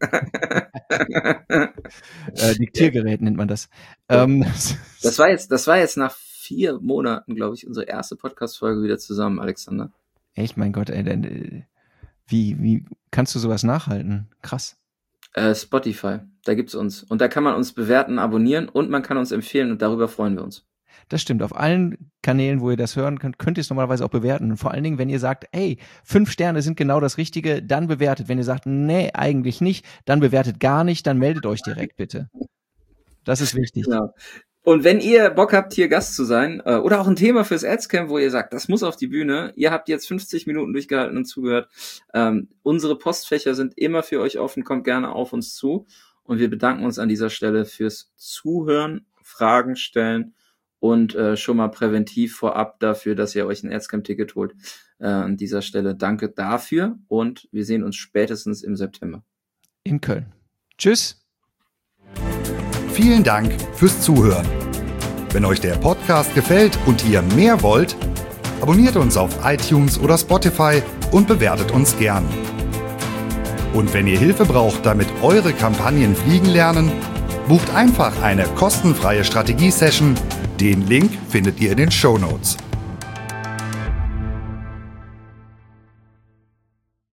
äh, Diktiergerät nennt man das. Ähm, das war jetzt, das war jetzt nach vier Monaten, glaube ich, unsere erste Podcast-Folge wieder zusammen, Alexander. Echt, mein Gott, ey, denn, Wie, wie kannst du sowas nachhalten? Krass. Äh, Spotify, da gibt's uns. Und da kann man uns bewerten, abonnieren und man kann uns empfehlen und darüber freuen wir uns. Das stimmt. Auf allen Kanälen, wo ihr das hören könnt, könnt ihr es normalerweise auch bewerten. Und vor allen Dingen, wenn ihr sagt, ey, fünf Sterne sind genau das Richtige, dann bewertet. Wenn ihr sagt, nee, eigentlich nicht, dann bewertet gar nicht, dann meldet euch direkt bitte. Das ist wichtig. Genau. Und wenn ihr Bock habt, hier Gast zu sein, äh, oder auch ein Thema fürs Adscamp, wo ihr sagt, das muss auf die Bühne, ihr habt jetzt fünfzig Minuten durchgehalten und zugehört, ähm, unsere Postfächer sind immer für euch offen, kommt gerne auf uns zu. Und wir bedanken uns an dieser Stelle fürs Zuhören, Fragen stellen und äh, schon mal präventiv vorab dafür, dass ihr euch ein Adscamp-Ticket holt. Äh, an dieser Stelle danke dafür und wir sehen uns spätestens im September. In Köln. Tschüss. Vielen Dank fürs Zuhören. Wenn euch der Podcast gefällt und ihr mehr wollt, abonniert uns auf iTunes oder Spotify und bewertet uns gern. Und wenn ihr Hilfe braucht, damit eure Kampagnen fliegen lernen, bucht einfach eine kostenfreie Strategie-Session. Den Link findet ihr in den Shownotes.